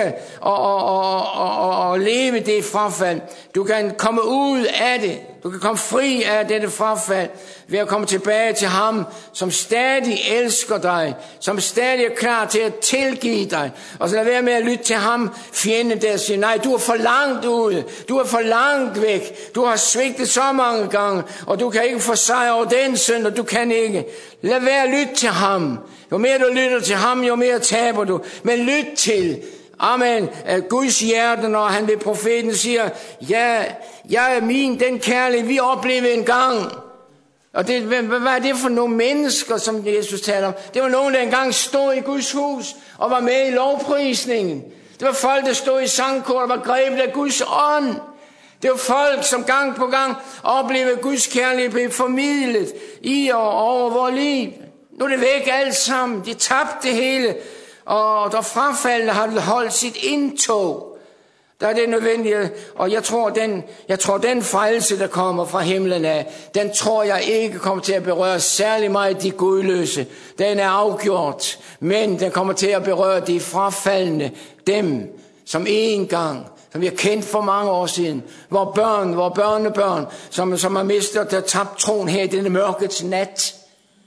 at leve det frafald. Du kan komme ud af det. Du kan komme fri af dette frafald ved at komme tilbage til ham, som stadig elsker dig, som stadig er klar til at tilgive dig. Og så lad være med at lytte til ham, fjenden der siger, nej, du er for langt ude, du er for langt væk, du har svigtet så mange gange, og du kan ikke få sejr over den synd, og du kan ikke. Lad være at lytte til ham. Jo mere du lytter til ham, jo mere taber du. Men lyt til, amen, Guds hjerte, når han ved profeten siger, ja, jeg er min, den kærlighed, vi oplevede en gang. Og hvad er det for nogle mennesker, som Jesus taler om? Det var nogen, der engang stod i Guds hus og var med i lovprisningen. Det var folk, der stod i sangkor og var grebet af Guds ånd. Det var folk, som gang på gang oplevede Guds kærlighed blev formidlet i og over vores liv. Nu er det væk alt sammen. De tabte det hele. Og der frafaldene har holdt sit indtog. Der er det nødvendigt. Og jeg tror den frelse, der kommer fra himlen af, den tror jeg ikke kommer til at berøre særlig meget de gudløse. Den er afgjort. Men den kommer til at berøre de frafaldne. Dem, som en gang, som vi har kendt for mange år siden. Vores børnebørn, som har mistet og tabt troen her i denne mørkets nat.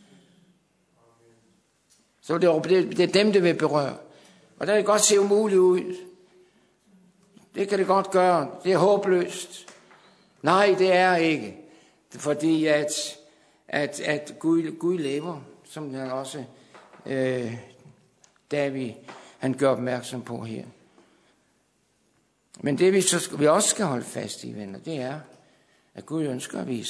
Så det er dem, det vil berøre. Og der kan det godt se umuligt ud. Det kan det godt gøre. Det er håbløst. Nej, det er ikke. Fordi at Gud lever, som han også David han gør opmærksom på her. Men det vi også skal holde fast i, venner, det er, at Gud ønsker, at vi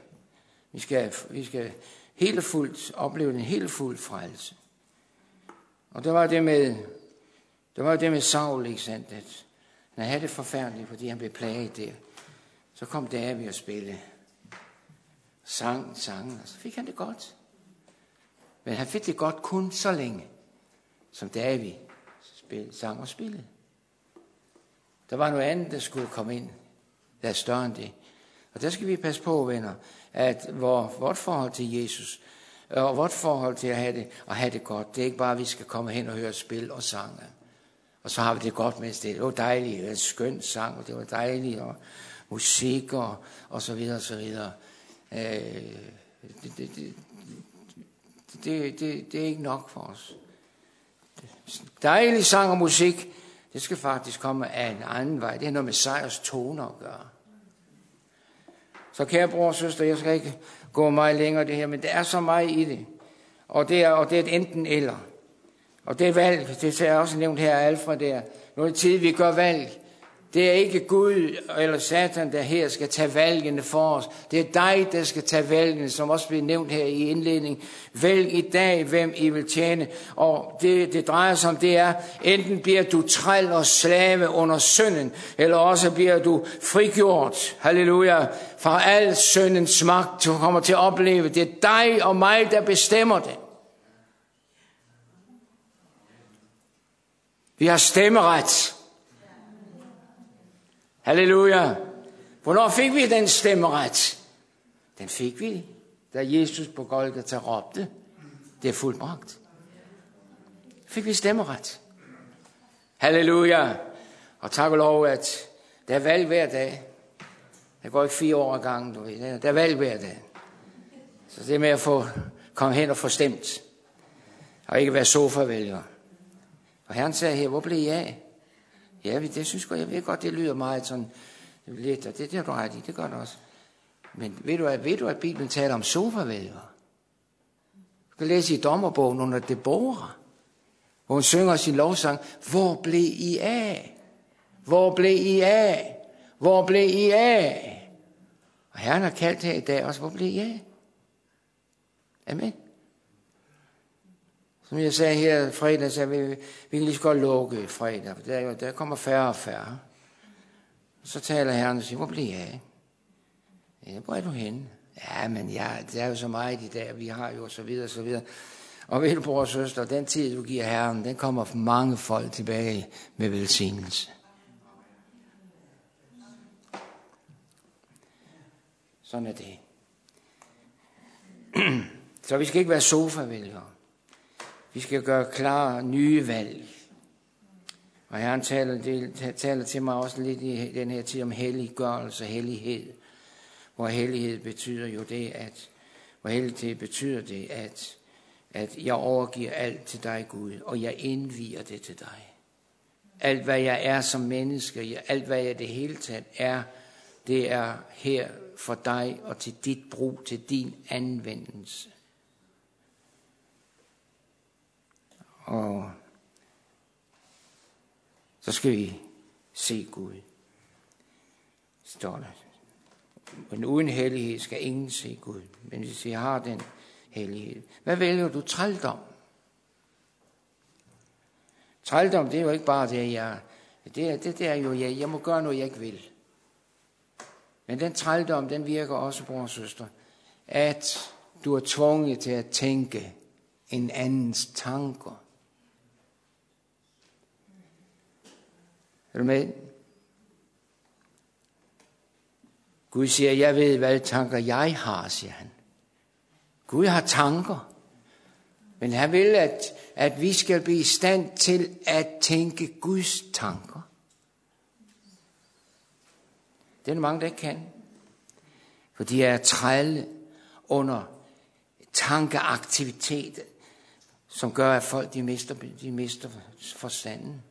skal helt og fuldt opleve en helt fuld frelse. Og der var det med Saul, ikke sandt, at han havde det forfærdeligt, fordi han blev plaget der. Så kom David og spille. Sang, og så fik han det godt. Men han fik det godt kun så længe, som David sang og spillede. Der var noget andet, der skulle komme ind, der er større end det. Og der skal vi passe på, venner, at vort forhold til Jesus, og vort forhold til at have det godt, det er ikke bare, at vi skal komme hen og høre spil og sange. Og så har vi det godt, mens det var dejligt, det var en skøn sang, og det var dejligt, og musik, og så videre, og så videre. Det er ikke nok for os. Dejlig sang og musik, det skal faktisk komme af en anden vej. Det er noget med sejrs toner at gøre. Så kære bror og søster, jeg skal ikke gå meget længere det her, men der er så meget i det. Og det er et enten eller. Og det valg, det er også nævnt her af Alfred der. Nu er det tid, vi gør valg. Det er ikke Gud eller Satan, der her skal tage valgene for os. Det er dig, der skal tage valgene, som også bliver nævnt her i indledning. Vælg i dag, hvem I vil tjene. Og det drejer sig om, det er, enten bliver du træl og slave under synden, eller også bliver du frigjort, halleluja, fra al syndens magt, du kommer til at opleve. Det er dig og mig, der bestemmer det. Vi har stemmeret. Halleluja. Hvornår fik vi den stemmeret? Den fik vi, da Jesus på Golgata råbte, det er fuldbragt. Fik vi stemmeret. Halleluja. Og tak og lov, at der er valg hver dag. Der går ikke 4 år ad gangen, du ved. Der er valg hver dag. Så det med at komme hen og få stemt. Og ikke være sofavælger. Og Herren sagde her, hvor blev I af? Ja, det synes jeg ved godt, det lyder meget sådan lidt, og det er du ret i, det gør det også. Men ved du, at Bibelen taler om sofavælgere? Du kan læse i dommerbogen under Deborah, hvor hun synger sin lovsang, hvor blev I af? Hvor blev I af? Hvor blev I af? Og Herren har kaldt her i dag også, hvor blev I af? Amen. Som jeg sagde her fredag, så vi kan lige så godt lukke fredag, for der kommer færre og færre. Så taler Herren og siger, hvor bliver jeg af? Ja, hvor er du henne? Ja, men det er jo så meget i dag, vi har jo så videre, så videre. Og ved du, bror og søster, den tid, du giver Herren, den kommer for mange folk tilbage med velsignelse. Sådan er det. Så vi skal ikke være sofavælgere. Vi skal gøre klare nye valg. Og Herren taler til mig også lidt i den her tid om helliggørelse og hellighed. Hvor hellighed betyder jo det, at jeg overgiver alt til dig, Gud, og jeg indvier det til dig. Alt hvad jeg er som menneske, alt hvad jeg det hele taget er, det er her for dig og til dit brug, til din anvendelse. Og så skal vi se Gud, står der. Men uden hellighed skal ingen se Gud. Men hvis vi har den hellighed. Hvad vælger du? Trældom. Trældom, det er jo ikke bare det, det er jo, jeg må gøre noget, jeg ikke vil. Men den trældom, den virker også, bror og søster, at du er tvunget til at tænke en andens tanker. Er du med? Gud siger, jeg ved, hvad tanker jeg har, siger han. Gud har tanker, men han vil, at vi skal blive i stand til at tænke Guds tanker. Det er der mange, der ikke kan. For de er trælle under tankeaktivitet, som gør, at folk de mister forstanden.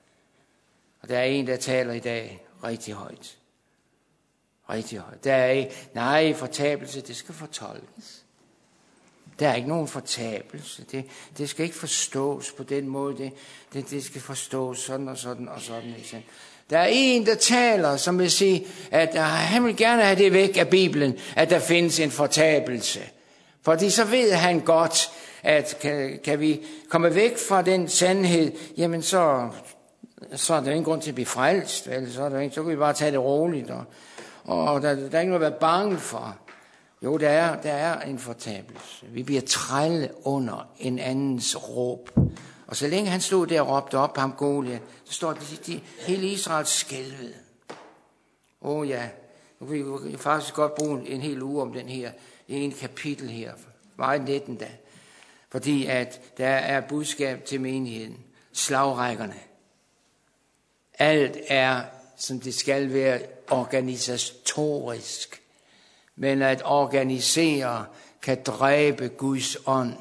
Og der er en, der taler i dag rigtig højt. Rigtig højt. Der er ikke, fortabelse, det skal fortolkes. Der er ikke nogen fortabelse. Det skal ikke forstås på den måde. Det skal forstås sådan og sådan og sådan. Ikke? Der er en, der taler, som vil sige, at han vil gerne have det væk af Bibelen, at der findes en fortabelse. Fordi så ved han godt, at kan vi komme væk fra den sandhed, jamen så er der ingen grund til at blive frelst. Vel? Så kan vi bare tage det roligt. Og der er ikke noget at være bange for. Jo, der er en fortabelse. Vi bliver trælle under en andens råb. Og så længe han stod der og råbte op ham Goliat, så står det hele Israel skælvede. Ja, nu kan vi faktisk godt bruge en hel uge om den her ene kapitel her. Meget 19 da. Fordi at der er budskab til menigheden. Slagrækkerne. Alt er, som det skal være, organisatorisk. Men at organisere kan dræbe Guds ånd.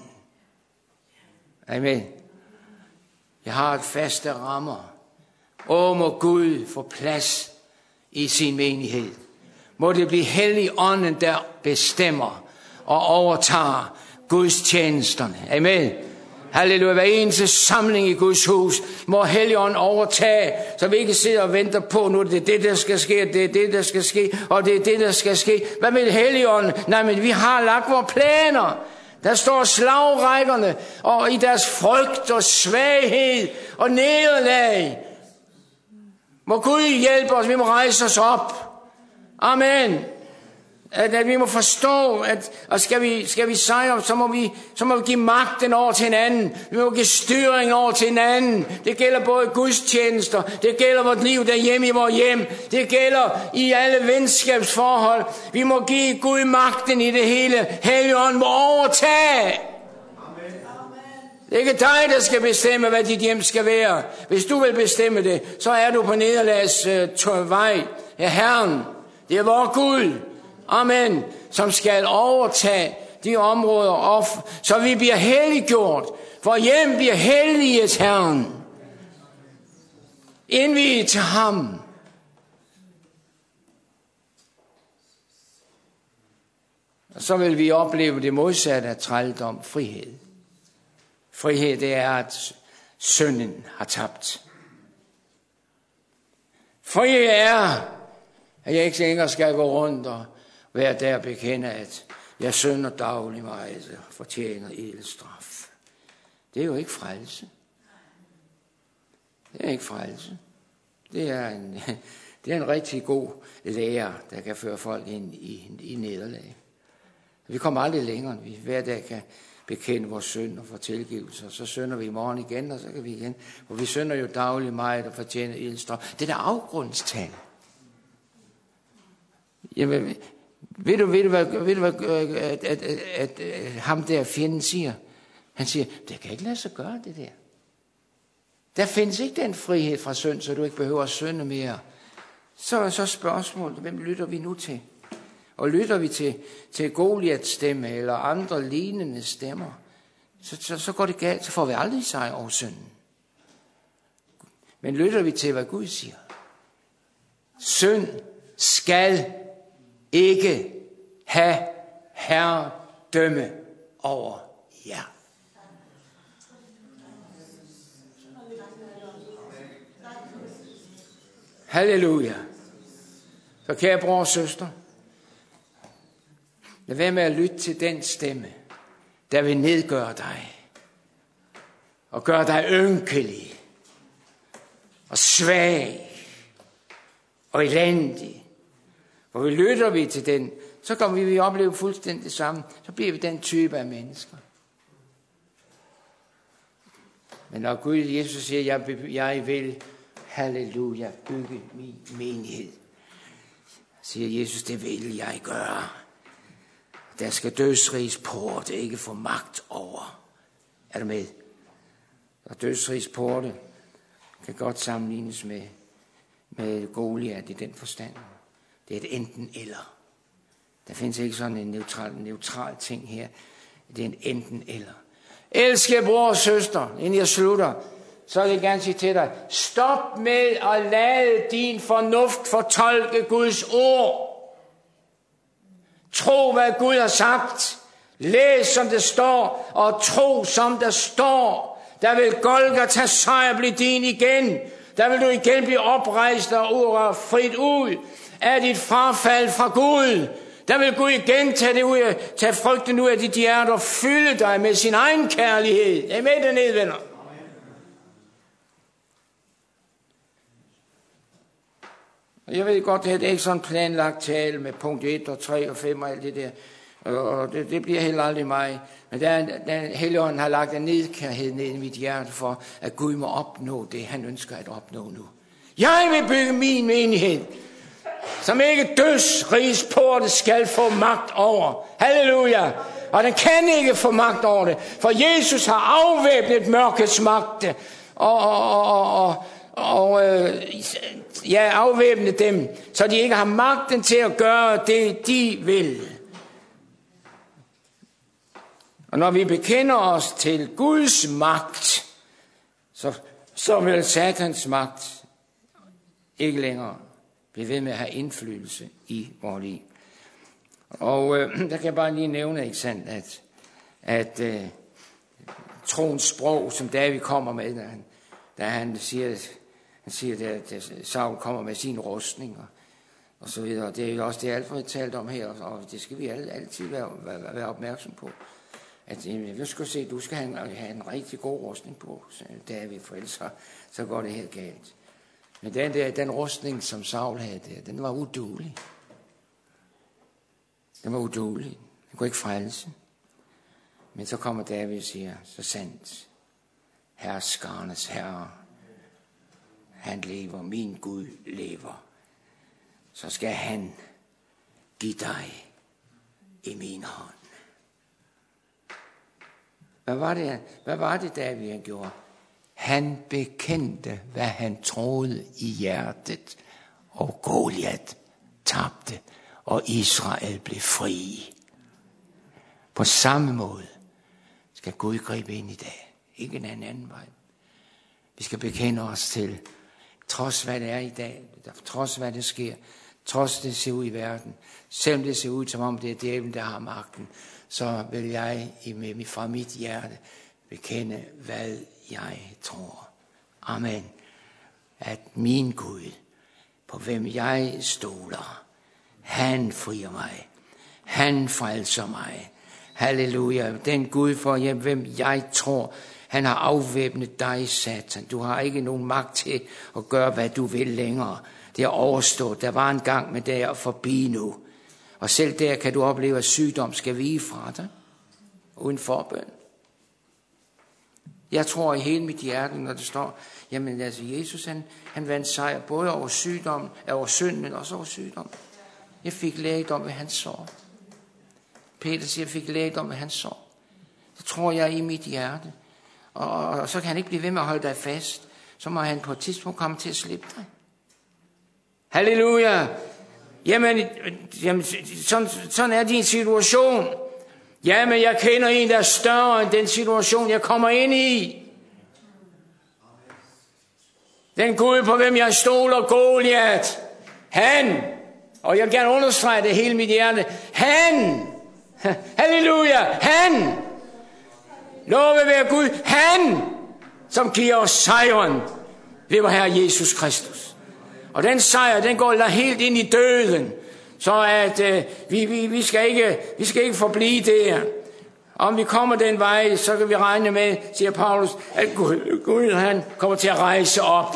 Amen. Jeg har et faste rammer. Må Gud få plads i sin menighed. Må det blive Helligånden, der bestemmer og overtager Guds tjenesterne. Amen. Halleluja. Hver eneste samling i Guds hus må Helligånden overtage, så vi ikke sidder og venter på, nu det er det, der skal ske, det er det, der skal ske, og det er det, der skal ske. Hvad vil Helligånden? Nej, men vi har lagt vores planer. Der står slagrækkerne, og i deres frygt og svaghed og nederlag. Må Gud hjælpe os, vi må rejse os op. Amen. At vi må forstå, at skal vi sejre, så må vi give magten over til hinanden. Vi må give styring over til hinanden. Det gælder både gudstjenester, det gælder vort liv derhjemme i vores hjem, det gælder i alle venskabsforhold. Vi må give Gud magten i det hele. Helligånden må overtage. Det er ikke dig, der skal bestemme, hvad dit hjem skal være. Hvis du vil bestemme det, så er du på nederlags vej. Ja, Herren, det er vor Gud. Amen. Som skal overtage de områder, så vi bliver helliggjort. For hjem bliver helliges Herren. Indvig til ham. Og så vil vi opleve det modsatte af trældom, frihed. Frihed, det er, at synden har tabt. Frihed er, at jeg ikke længere skal gå rundt og være der og bekende, at jeg synder daglig meget og fortjener edel straf. Det er jo ikke frelse. Det er ikke frelse. Det er en rigtig god lærer, der kan føre folk ind i nederlag. Vi kommer aldrig længere, end vi hver dag kan bekende vores synd og få tilgivelse. Og så synder vi i morgen igen, og så kan vi igen. For vi synder jo dagligt meget og fortjener ildstrøm. Det er der afgrundstal. Jamen, ved du hvad at ham der fjenden siger? Han siger, det kan ikke lade sig gøre det der. Der findes ikke den frihed fra synd, så du ikke behøver at synde mere. Så spørgsmålet, hvem lytter vi nu til? Og lytter vi til Goliats stemme eller andre lignende stemmer, så går det galt, så får vi aldrig sejr over synden. Men lytter vi til, hvad Gud siger? Synd skal ikke have herredømme over jer. Halleluja. Så kære bror og søster, lad være med at lytte til den stemme, der vil nedgøre dig og gøre dig ynkelig og svag og elendig. For vi lytter vi til den, så kommer vi at opleve fuldstændig det samme. Så bliver vi den type af mennesker. Men når Gud, Jesus siger, jeg vil, halleluja, bygge min menighed, siger Jesus, det vil jeg gøre. Der skal dødsrigs porte ikke få magt over. Er du med? Og dødsrigs porte kan godt sammenlignes med Goliat i den forstand. Det er et enten eller. Der findes ikke sådan en neutral ting her. Det er en enten eller. Elskede bror og søster, inden jeg slutter, så vil jeg gerne sige til dig, stop med at lade din fornuft fortolke Guds ord. Tro, hvad Gud har sagt. Læs, som det står, og tro, som der står. Der vil Golgata sejr blive din igen. Der vil du igen blive oprejst og frit ud af dit frafald fra Gud. Der vil Gud igen tage frygten ud af dit hjerte og fylde dig med sin egen kærlighed. Er med dernede, venner? Jeg ved godt, det er ikke sådan planlagt tale med punkt 1 og 3 og 5 og alt det der. Og det bliver heller aldrig mig. Men den Helligånden har lagt en nedkærhed ned i mit hjerte for, at Gud må opnå det, han ønsker at opnå nu. Jeg vil bygge min menighed, som ikke dødsriges porte skal få magt over. Halleluja! Og den kan ikke få magt over det, for Jesus har afvæbnet mørkets magt afvæbnet dem, så de ikke har magten til at gøre det, de vil. Og når vi bekender os til Guds magt, så vil Satans magt ikke længere blive ved med at have indflydelse i vores liv. Og der kan jeg bare lige nævne, ikke sandt, at troens sprog, som David kommer med, da han siger, at Saul kommer med sin rustning og så videre. Det er jo også det, Alfred talt om her, og det skal vi altid være opmærksom på. At du skal have en rigtig god rustning på, David, for ellers så går det helt galt. Men den rustning, som Saul havde der, den var uduelig. Den var uduelig. Den kunne ikke frelse. Men så kommer David og siger, så sandt, herskernes herre, han lever, min Gud lever. Så skal han give dig i min hånd. Hvad var det, David han gjorde? Han bekendte, hvad han troede i hjertet, og Goliat tabte, og Israel blev fri. På samme måde skal Gud gribe ind i dag. Ikke en anden vej. Vi skal bekende os til, trods hvad det er i dag, trods hvad det sker, trods det ser ud i verden, selvom det ser ud som om det er djævlen, der har magten, så vil jeg fra mit hjerte bekende, hvad jeg tror. Amen. At min Gud, på hvem jeg stoler, han frier mig. Han frelser mig. Halleluja. Den Gud, for hvem jeg tror, Han har afvæbnet dig, Satan. Du har ikke nogen magt til at gøre, hvad du vil længere. Det er overstået. Der var en gang, men det er forbi nu. Og selv der kan du opleve, at sygdom skal vige fra dig. Uden forbøn. Jeg tror i hele mit hjerte, når det står, jamen altså Jesus, han vandt sejr både over sygdom, over synd, men også over sygdom. Jeg fik lægedom ved hans sår. Peter siger, jeg fik lægedom ved hans sår. Det tror jeg i mit hjerte. Og så kan han ikke blive ved med at holde dig fast. Så må han på et tidspunkt komme til at slippe dig. Halleluja! Jamen sådan er din situation. Jamen, jeg kender en, der er større end den situation, jeg kommer ind i. Den Gud, på hvem jeg stoler, Goliat. Han, og jeg vil gerne understrege det hele mit hjerte, han, halleluja, han, lovet være Gud, han, som giver os sejren ved vor Herre Jesus Kristus. Og den sejr, den går helt ind i døden, så at vi skal ikke forblive der. Om vi kommer den vej, så kan vi regne med, siger Paulus, at Gud han kommer til at rejse op.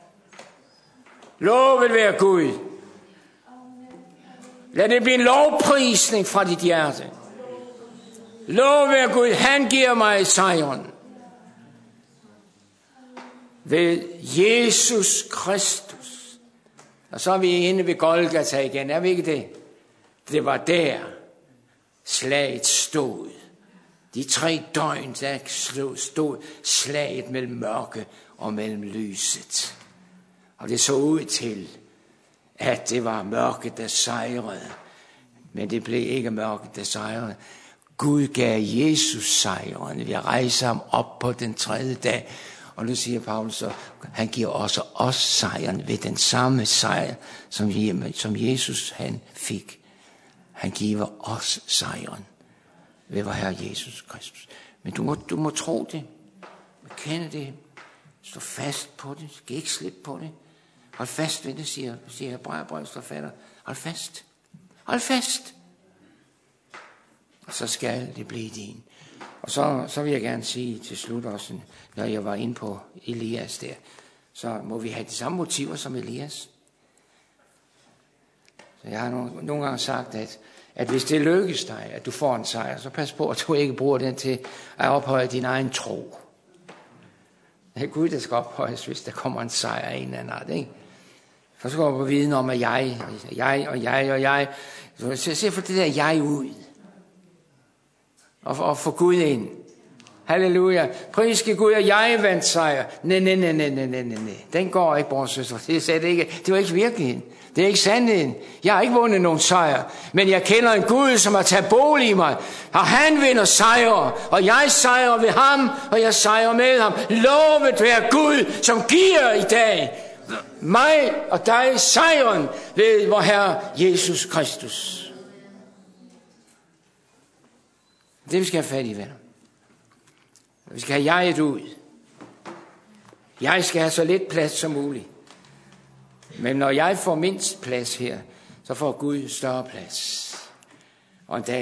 Lovet være Gud. Lad det blive en lovprisning fra dit hjerte. Lovet være Gud, han giver mig sejren. Ved Jesus Kristus. Og så er vi inde ved Golgata igen, er vi ikke det? Det var der slaget stod. De 3 døgn, der stod slaget mellem mørke og mellem lyset. Og det så ud til, at det var mørket, der sejrede. Men det blev ikke mørket, der sejrede. Gud gav Jesus sejren. Vi rejser ham op på den 3. dag. Og nu siger Paulus så, han giver også os sejren ved den samme sejr, som Jesus han fik. Han giver os sejren ved vor Herre Jesus Kristus. Men du må tro det. Kende det. Stå fast på det. Skal ikke slippe på det. Hold fast ved det, siger Hebræerbrevets forfatter. Hold fast. Hold fast. Og så skal det blive din. Og så vil jeg gerne sige til slut også, når jeg var inde på Elias der, så må vi have de samme motiver som Elias. Så jeg har nogle gange sagt, at hvis det lykkes dig, at du får en sejr, så pas på, at du ikke bruger den til at ophøje din egen tro. Det er Gud, der skal ophøjes, hvis der kommer en sejr af en eller anden art, ikke? For så går jeg på viden om, at jeg. Så se for det der jeg ud. Og få Gud ind. Halleluja. Priske Gud, og jeg vandt sejr. Nej. Den går ikke, bror søster. Det var ikke virkeligheden. Det er ikke sandheden. Jeg har ikke vundet nogen sejr. Men jeg kender en Gud, som har taget bolig i mig. Og han vinder sejre. Og jeg sejrer ved ham, og jeg sejrer med ham. Lovet være Gud, som giver i dag mig og dig sejren ved vor Herre Jesus Kristus. Det vi skal have fat i, venner. Vi skal have jeget ud. Jeg skal have så lidt plads som muligt. Men når jeg får mindst plads her, så får Gud større plads. Og en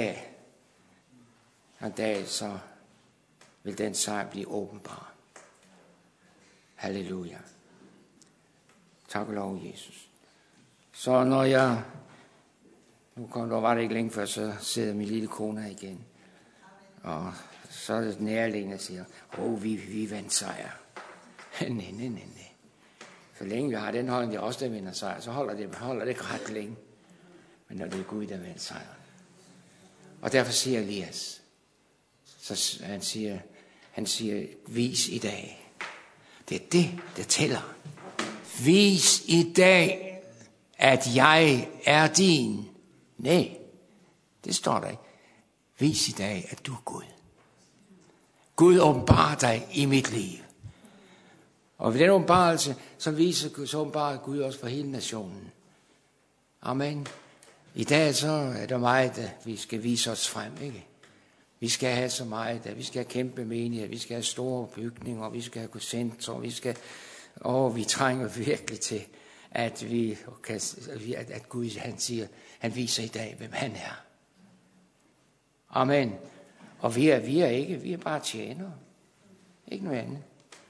dag så vil den sejr blive åbenbar. Halleluja. Tak og lov, Jesus. Så når jeg... Nu var det ikke længe før, så sidder min lille kone her igen. Og så er det nærliggende og siger, vi vandt sejr. Nej. Så længe vi har den holdning, det er også der vinder sejr, så holder det ret længe. Men når det er Gud, der vinder sejr. Og derfor siger Elias, så han siger, vis i dag. Det er det, der tæller. Vis i dag, at jeg er din. Nej, det står der ikke. Vis i dag, at du er Gud. Gud åbenbarer dig i mit liv. Og ved den åbenbarelse, så åbenbarer Gud også for hele nationen. Amen. I dag så er der meget, at vi skal vise os frem, ikke? Vi skal have så meget, at vi skal have kæmpe menigheder, vi skal have store bygninger, vi skal have centre, vi trænger virkelig til, at Gud, han viser i dag, hvem han er. Amen. Og vi er bare tjenere. Ikke noget andet.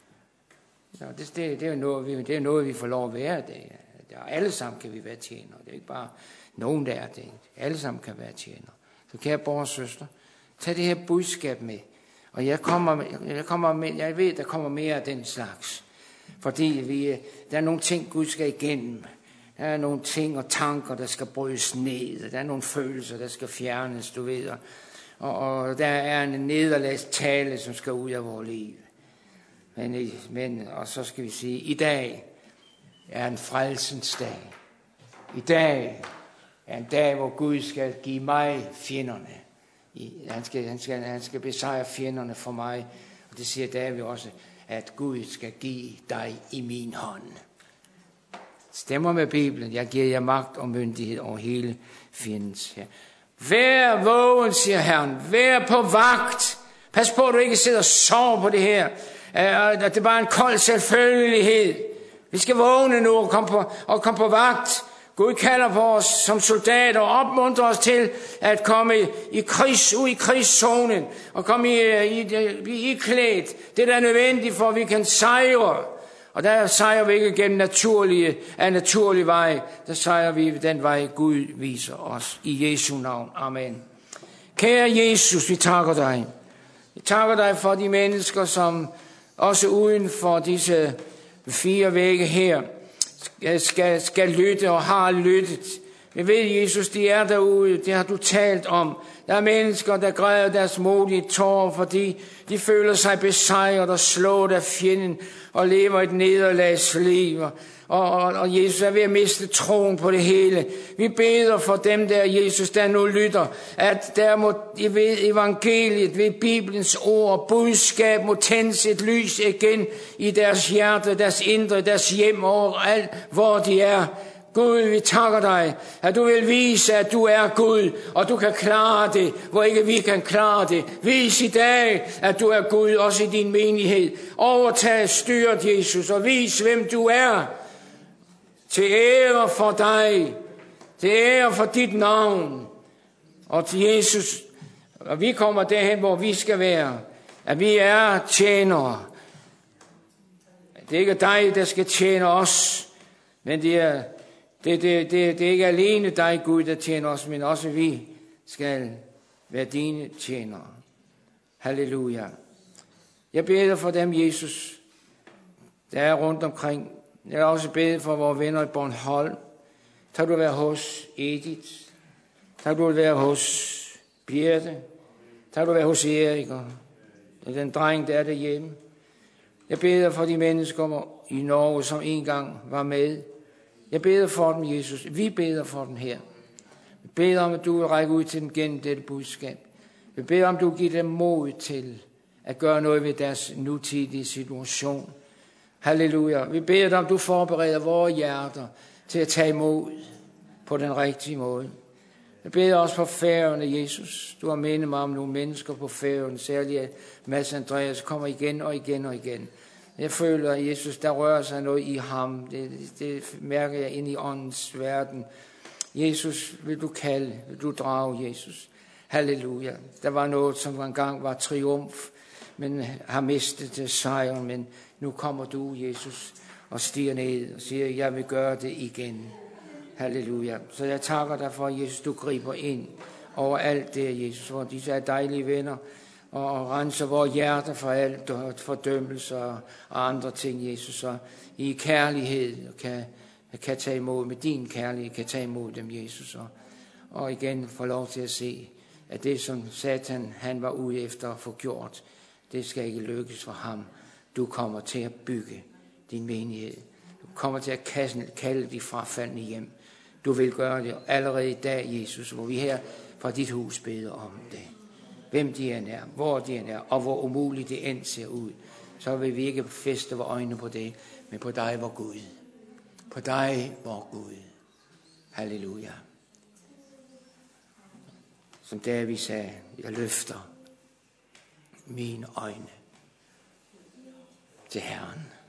Så det er jo noget, vi får lov at være. Alle sammen kan vi være tjenere. Det er ikke bare nogen, der er det. Alle sammen kan være tjenere. Så kære bror og søster, tag det her budskab med. Og jeg ved, der kommer mere af den slags. Fordi der er nogle ting, Gud skal igennem. Der er nogle ting og tanker, der skal brydes ned. Der er nogle følelser, der skal fjernes, du ved. Og der er en nederlagstale, som skal ud af vores liv. Men og så skal vi sige, i dag er en frelsens dag. I dag er en dag, hvor Gud skal give mig fjenderne. Han skal besejre fjenderne for mig. Og det siger David også, at Gud skal give dig i min hånd. Stemmer med Bibelen. Jeg giver jer magt og myndighed over hele fjendens her. Vær vågen, siger Herren. Vær på vagt. Pas på, at du ikke sidder og sover på det her. Det er bare en kold selvfølgelighed. Vi skal vågne nu og komme på vagt. Gud kalder på os som soldater og opmuntrer os til at komme ud i krigszonen og komme i iklædt. Det der er nødvendigt for, at vi kan sejre. Og der sejrer vi ikke gennem naturlig vej. Der sejrer vi den vej, Gud viser os. I Jesu navn. Amen. Kære Jesus, vi takker dig. Vi takker dig for de mennesker, som også uden for disse 4 vægge her skal lytte og har lyttet. Vi ved, Jesus, de er derude. Det har du talt om. Der er mennesker, der græder deres modige tårer, fordi de føler sig besejret og slået af fjenden og lever et nederlagsliv. Og Jesus er ved at miste troen på det hele. Vi beder for dem der, Jesus, der nu lytter, at der må ved evangeliet, ved Bibelens ord, budskab må tændes et lys igen i deres hjerte, deres indre, deres hjem og alt, hvor de er. Gud, vi takker dig, at du vil vise, at du er Gud, og du kan klare det, hvor ikke vi kan klare det. Vis i dag, at du er Gud, også i din menighed. Overtag styret, Jesus, og vis, hvem du er. Til ære for dig, til ære for dit navn, og til Jesus. Og vi kommer derhen, hvor vi skal være, at vi er tjenere. Det er ikke dig, der skal tjene os, men det er ikke alene dig, Gud, der tjener os, men også vi skal være dine tjenere. Halleluja. Jeg beder for dem, Jesus, der er rundt omkring. Jeg vil også bede for vores venner i Bornholm. Tak du være hos Edith. Tak du være hos Birte. Tak du være hos Erik og den dreng, der er derhjemme. Jeg beder for de mennesker i Norge, som engang var med. Jeg beder for dem, Jesus. Vi beder for dem her. Vi beder om, at du vil række ud til dem gennem dette budskab. Vi beder om, at du giver dem mod til at gøre noget ved deres nutidige situation. Halleluja. Vi beder dig om, du forbereder vores hjerter til at tage imod på den rigtige måde. Jeg beder også for Færøerne, Jesus. Du har mindet mig om nogle mennesker på Færøerne, særligt Mads Andreas, kommer igen og igen og igen. Jeg føler, at Jesus, der rører sig noget i ham. Det mærker jeg ind i åndens verden. Jesus, vil du kalde, vil du drage, Jesus. Halleluja. Der var noget, som engang var triumf, men har mistet sejren, men nu kommer du, Jesus, og stiger ned og siger, jeg vil gøre det igen. Halleluja. Så jeg takker dig for, Jesus, du griber ind over alt det, Jesus, hvor disse er dejlige venner, og renser vores hjerter for alt, og fordømmelser og andre ting, Jesus, og i kærlighed kan tage imod, med din kærlighed kan tage imod dem, Jesus, og igen få lov til at se, at det, som Satan, han var ude efter at få gjort, det skal ikke lykkes for ham. Du kommer til at bygge din menighed. Du kommer til at kalde de frafaldne hjem. Du vil gøre det allerede i dag, Jesus, hvor vi her fra dit hus beder om det. Hvem de end er, hvor de end er, og hvor umuligt det end ser ud, så vil vi ikke feste vores øjne på det, men på dig, vor Gud. På dig, vor Gud. Halleluja. Som David sagde, jeg løfter mine øjne til Herren.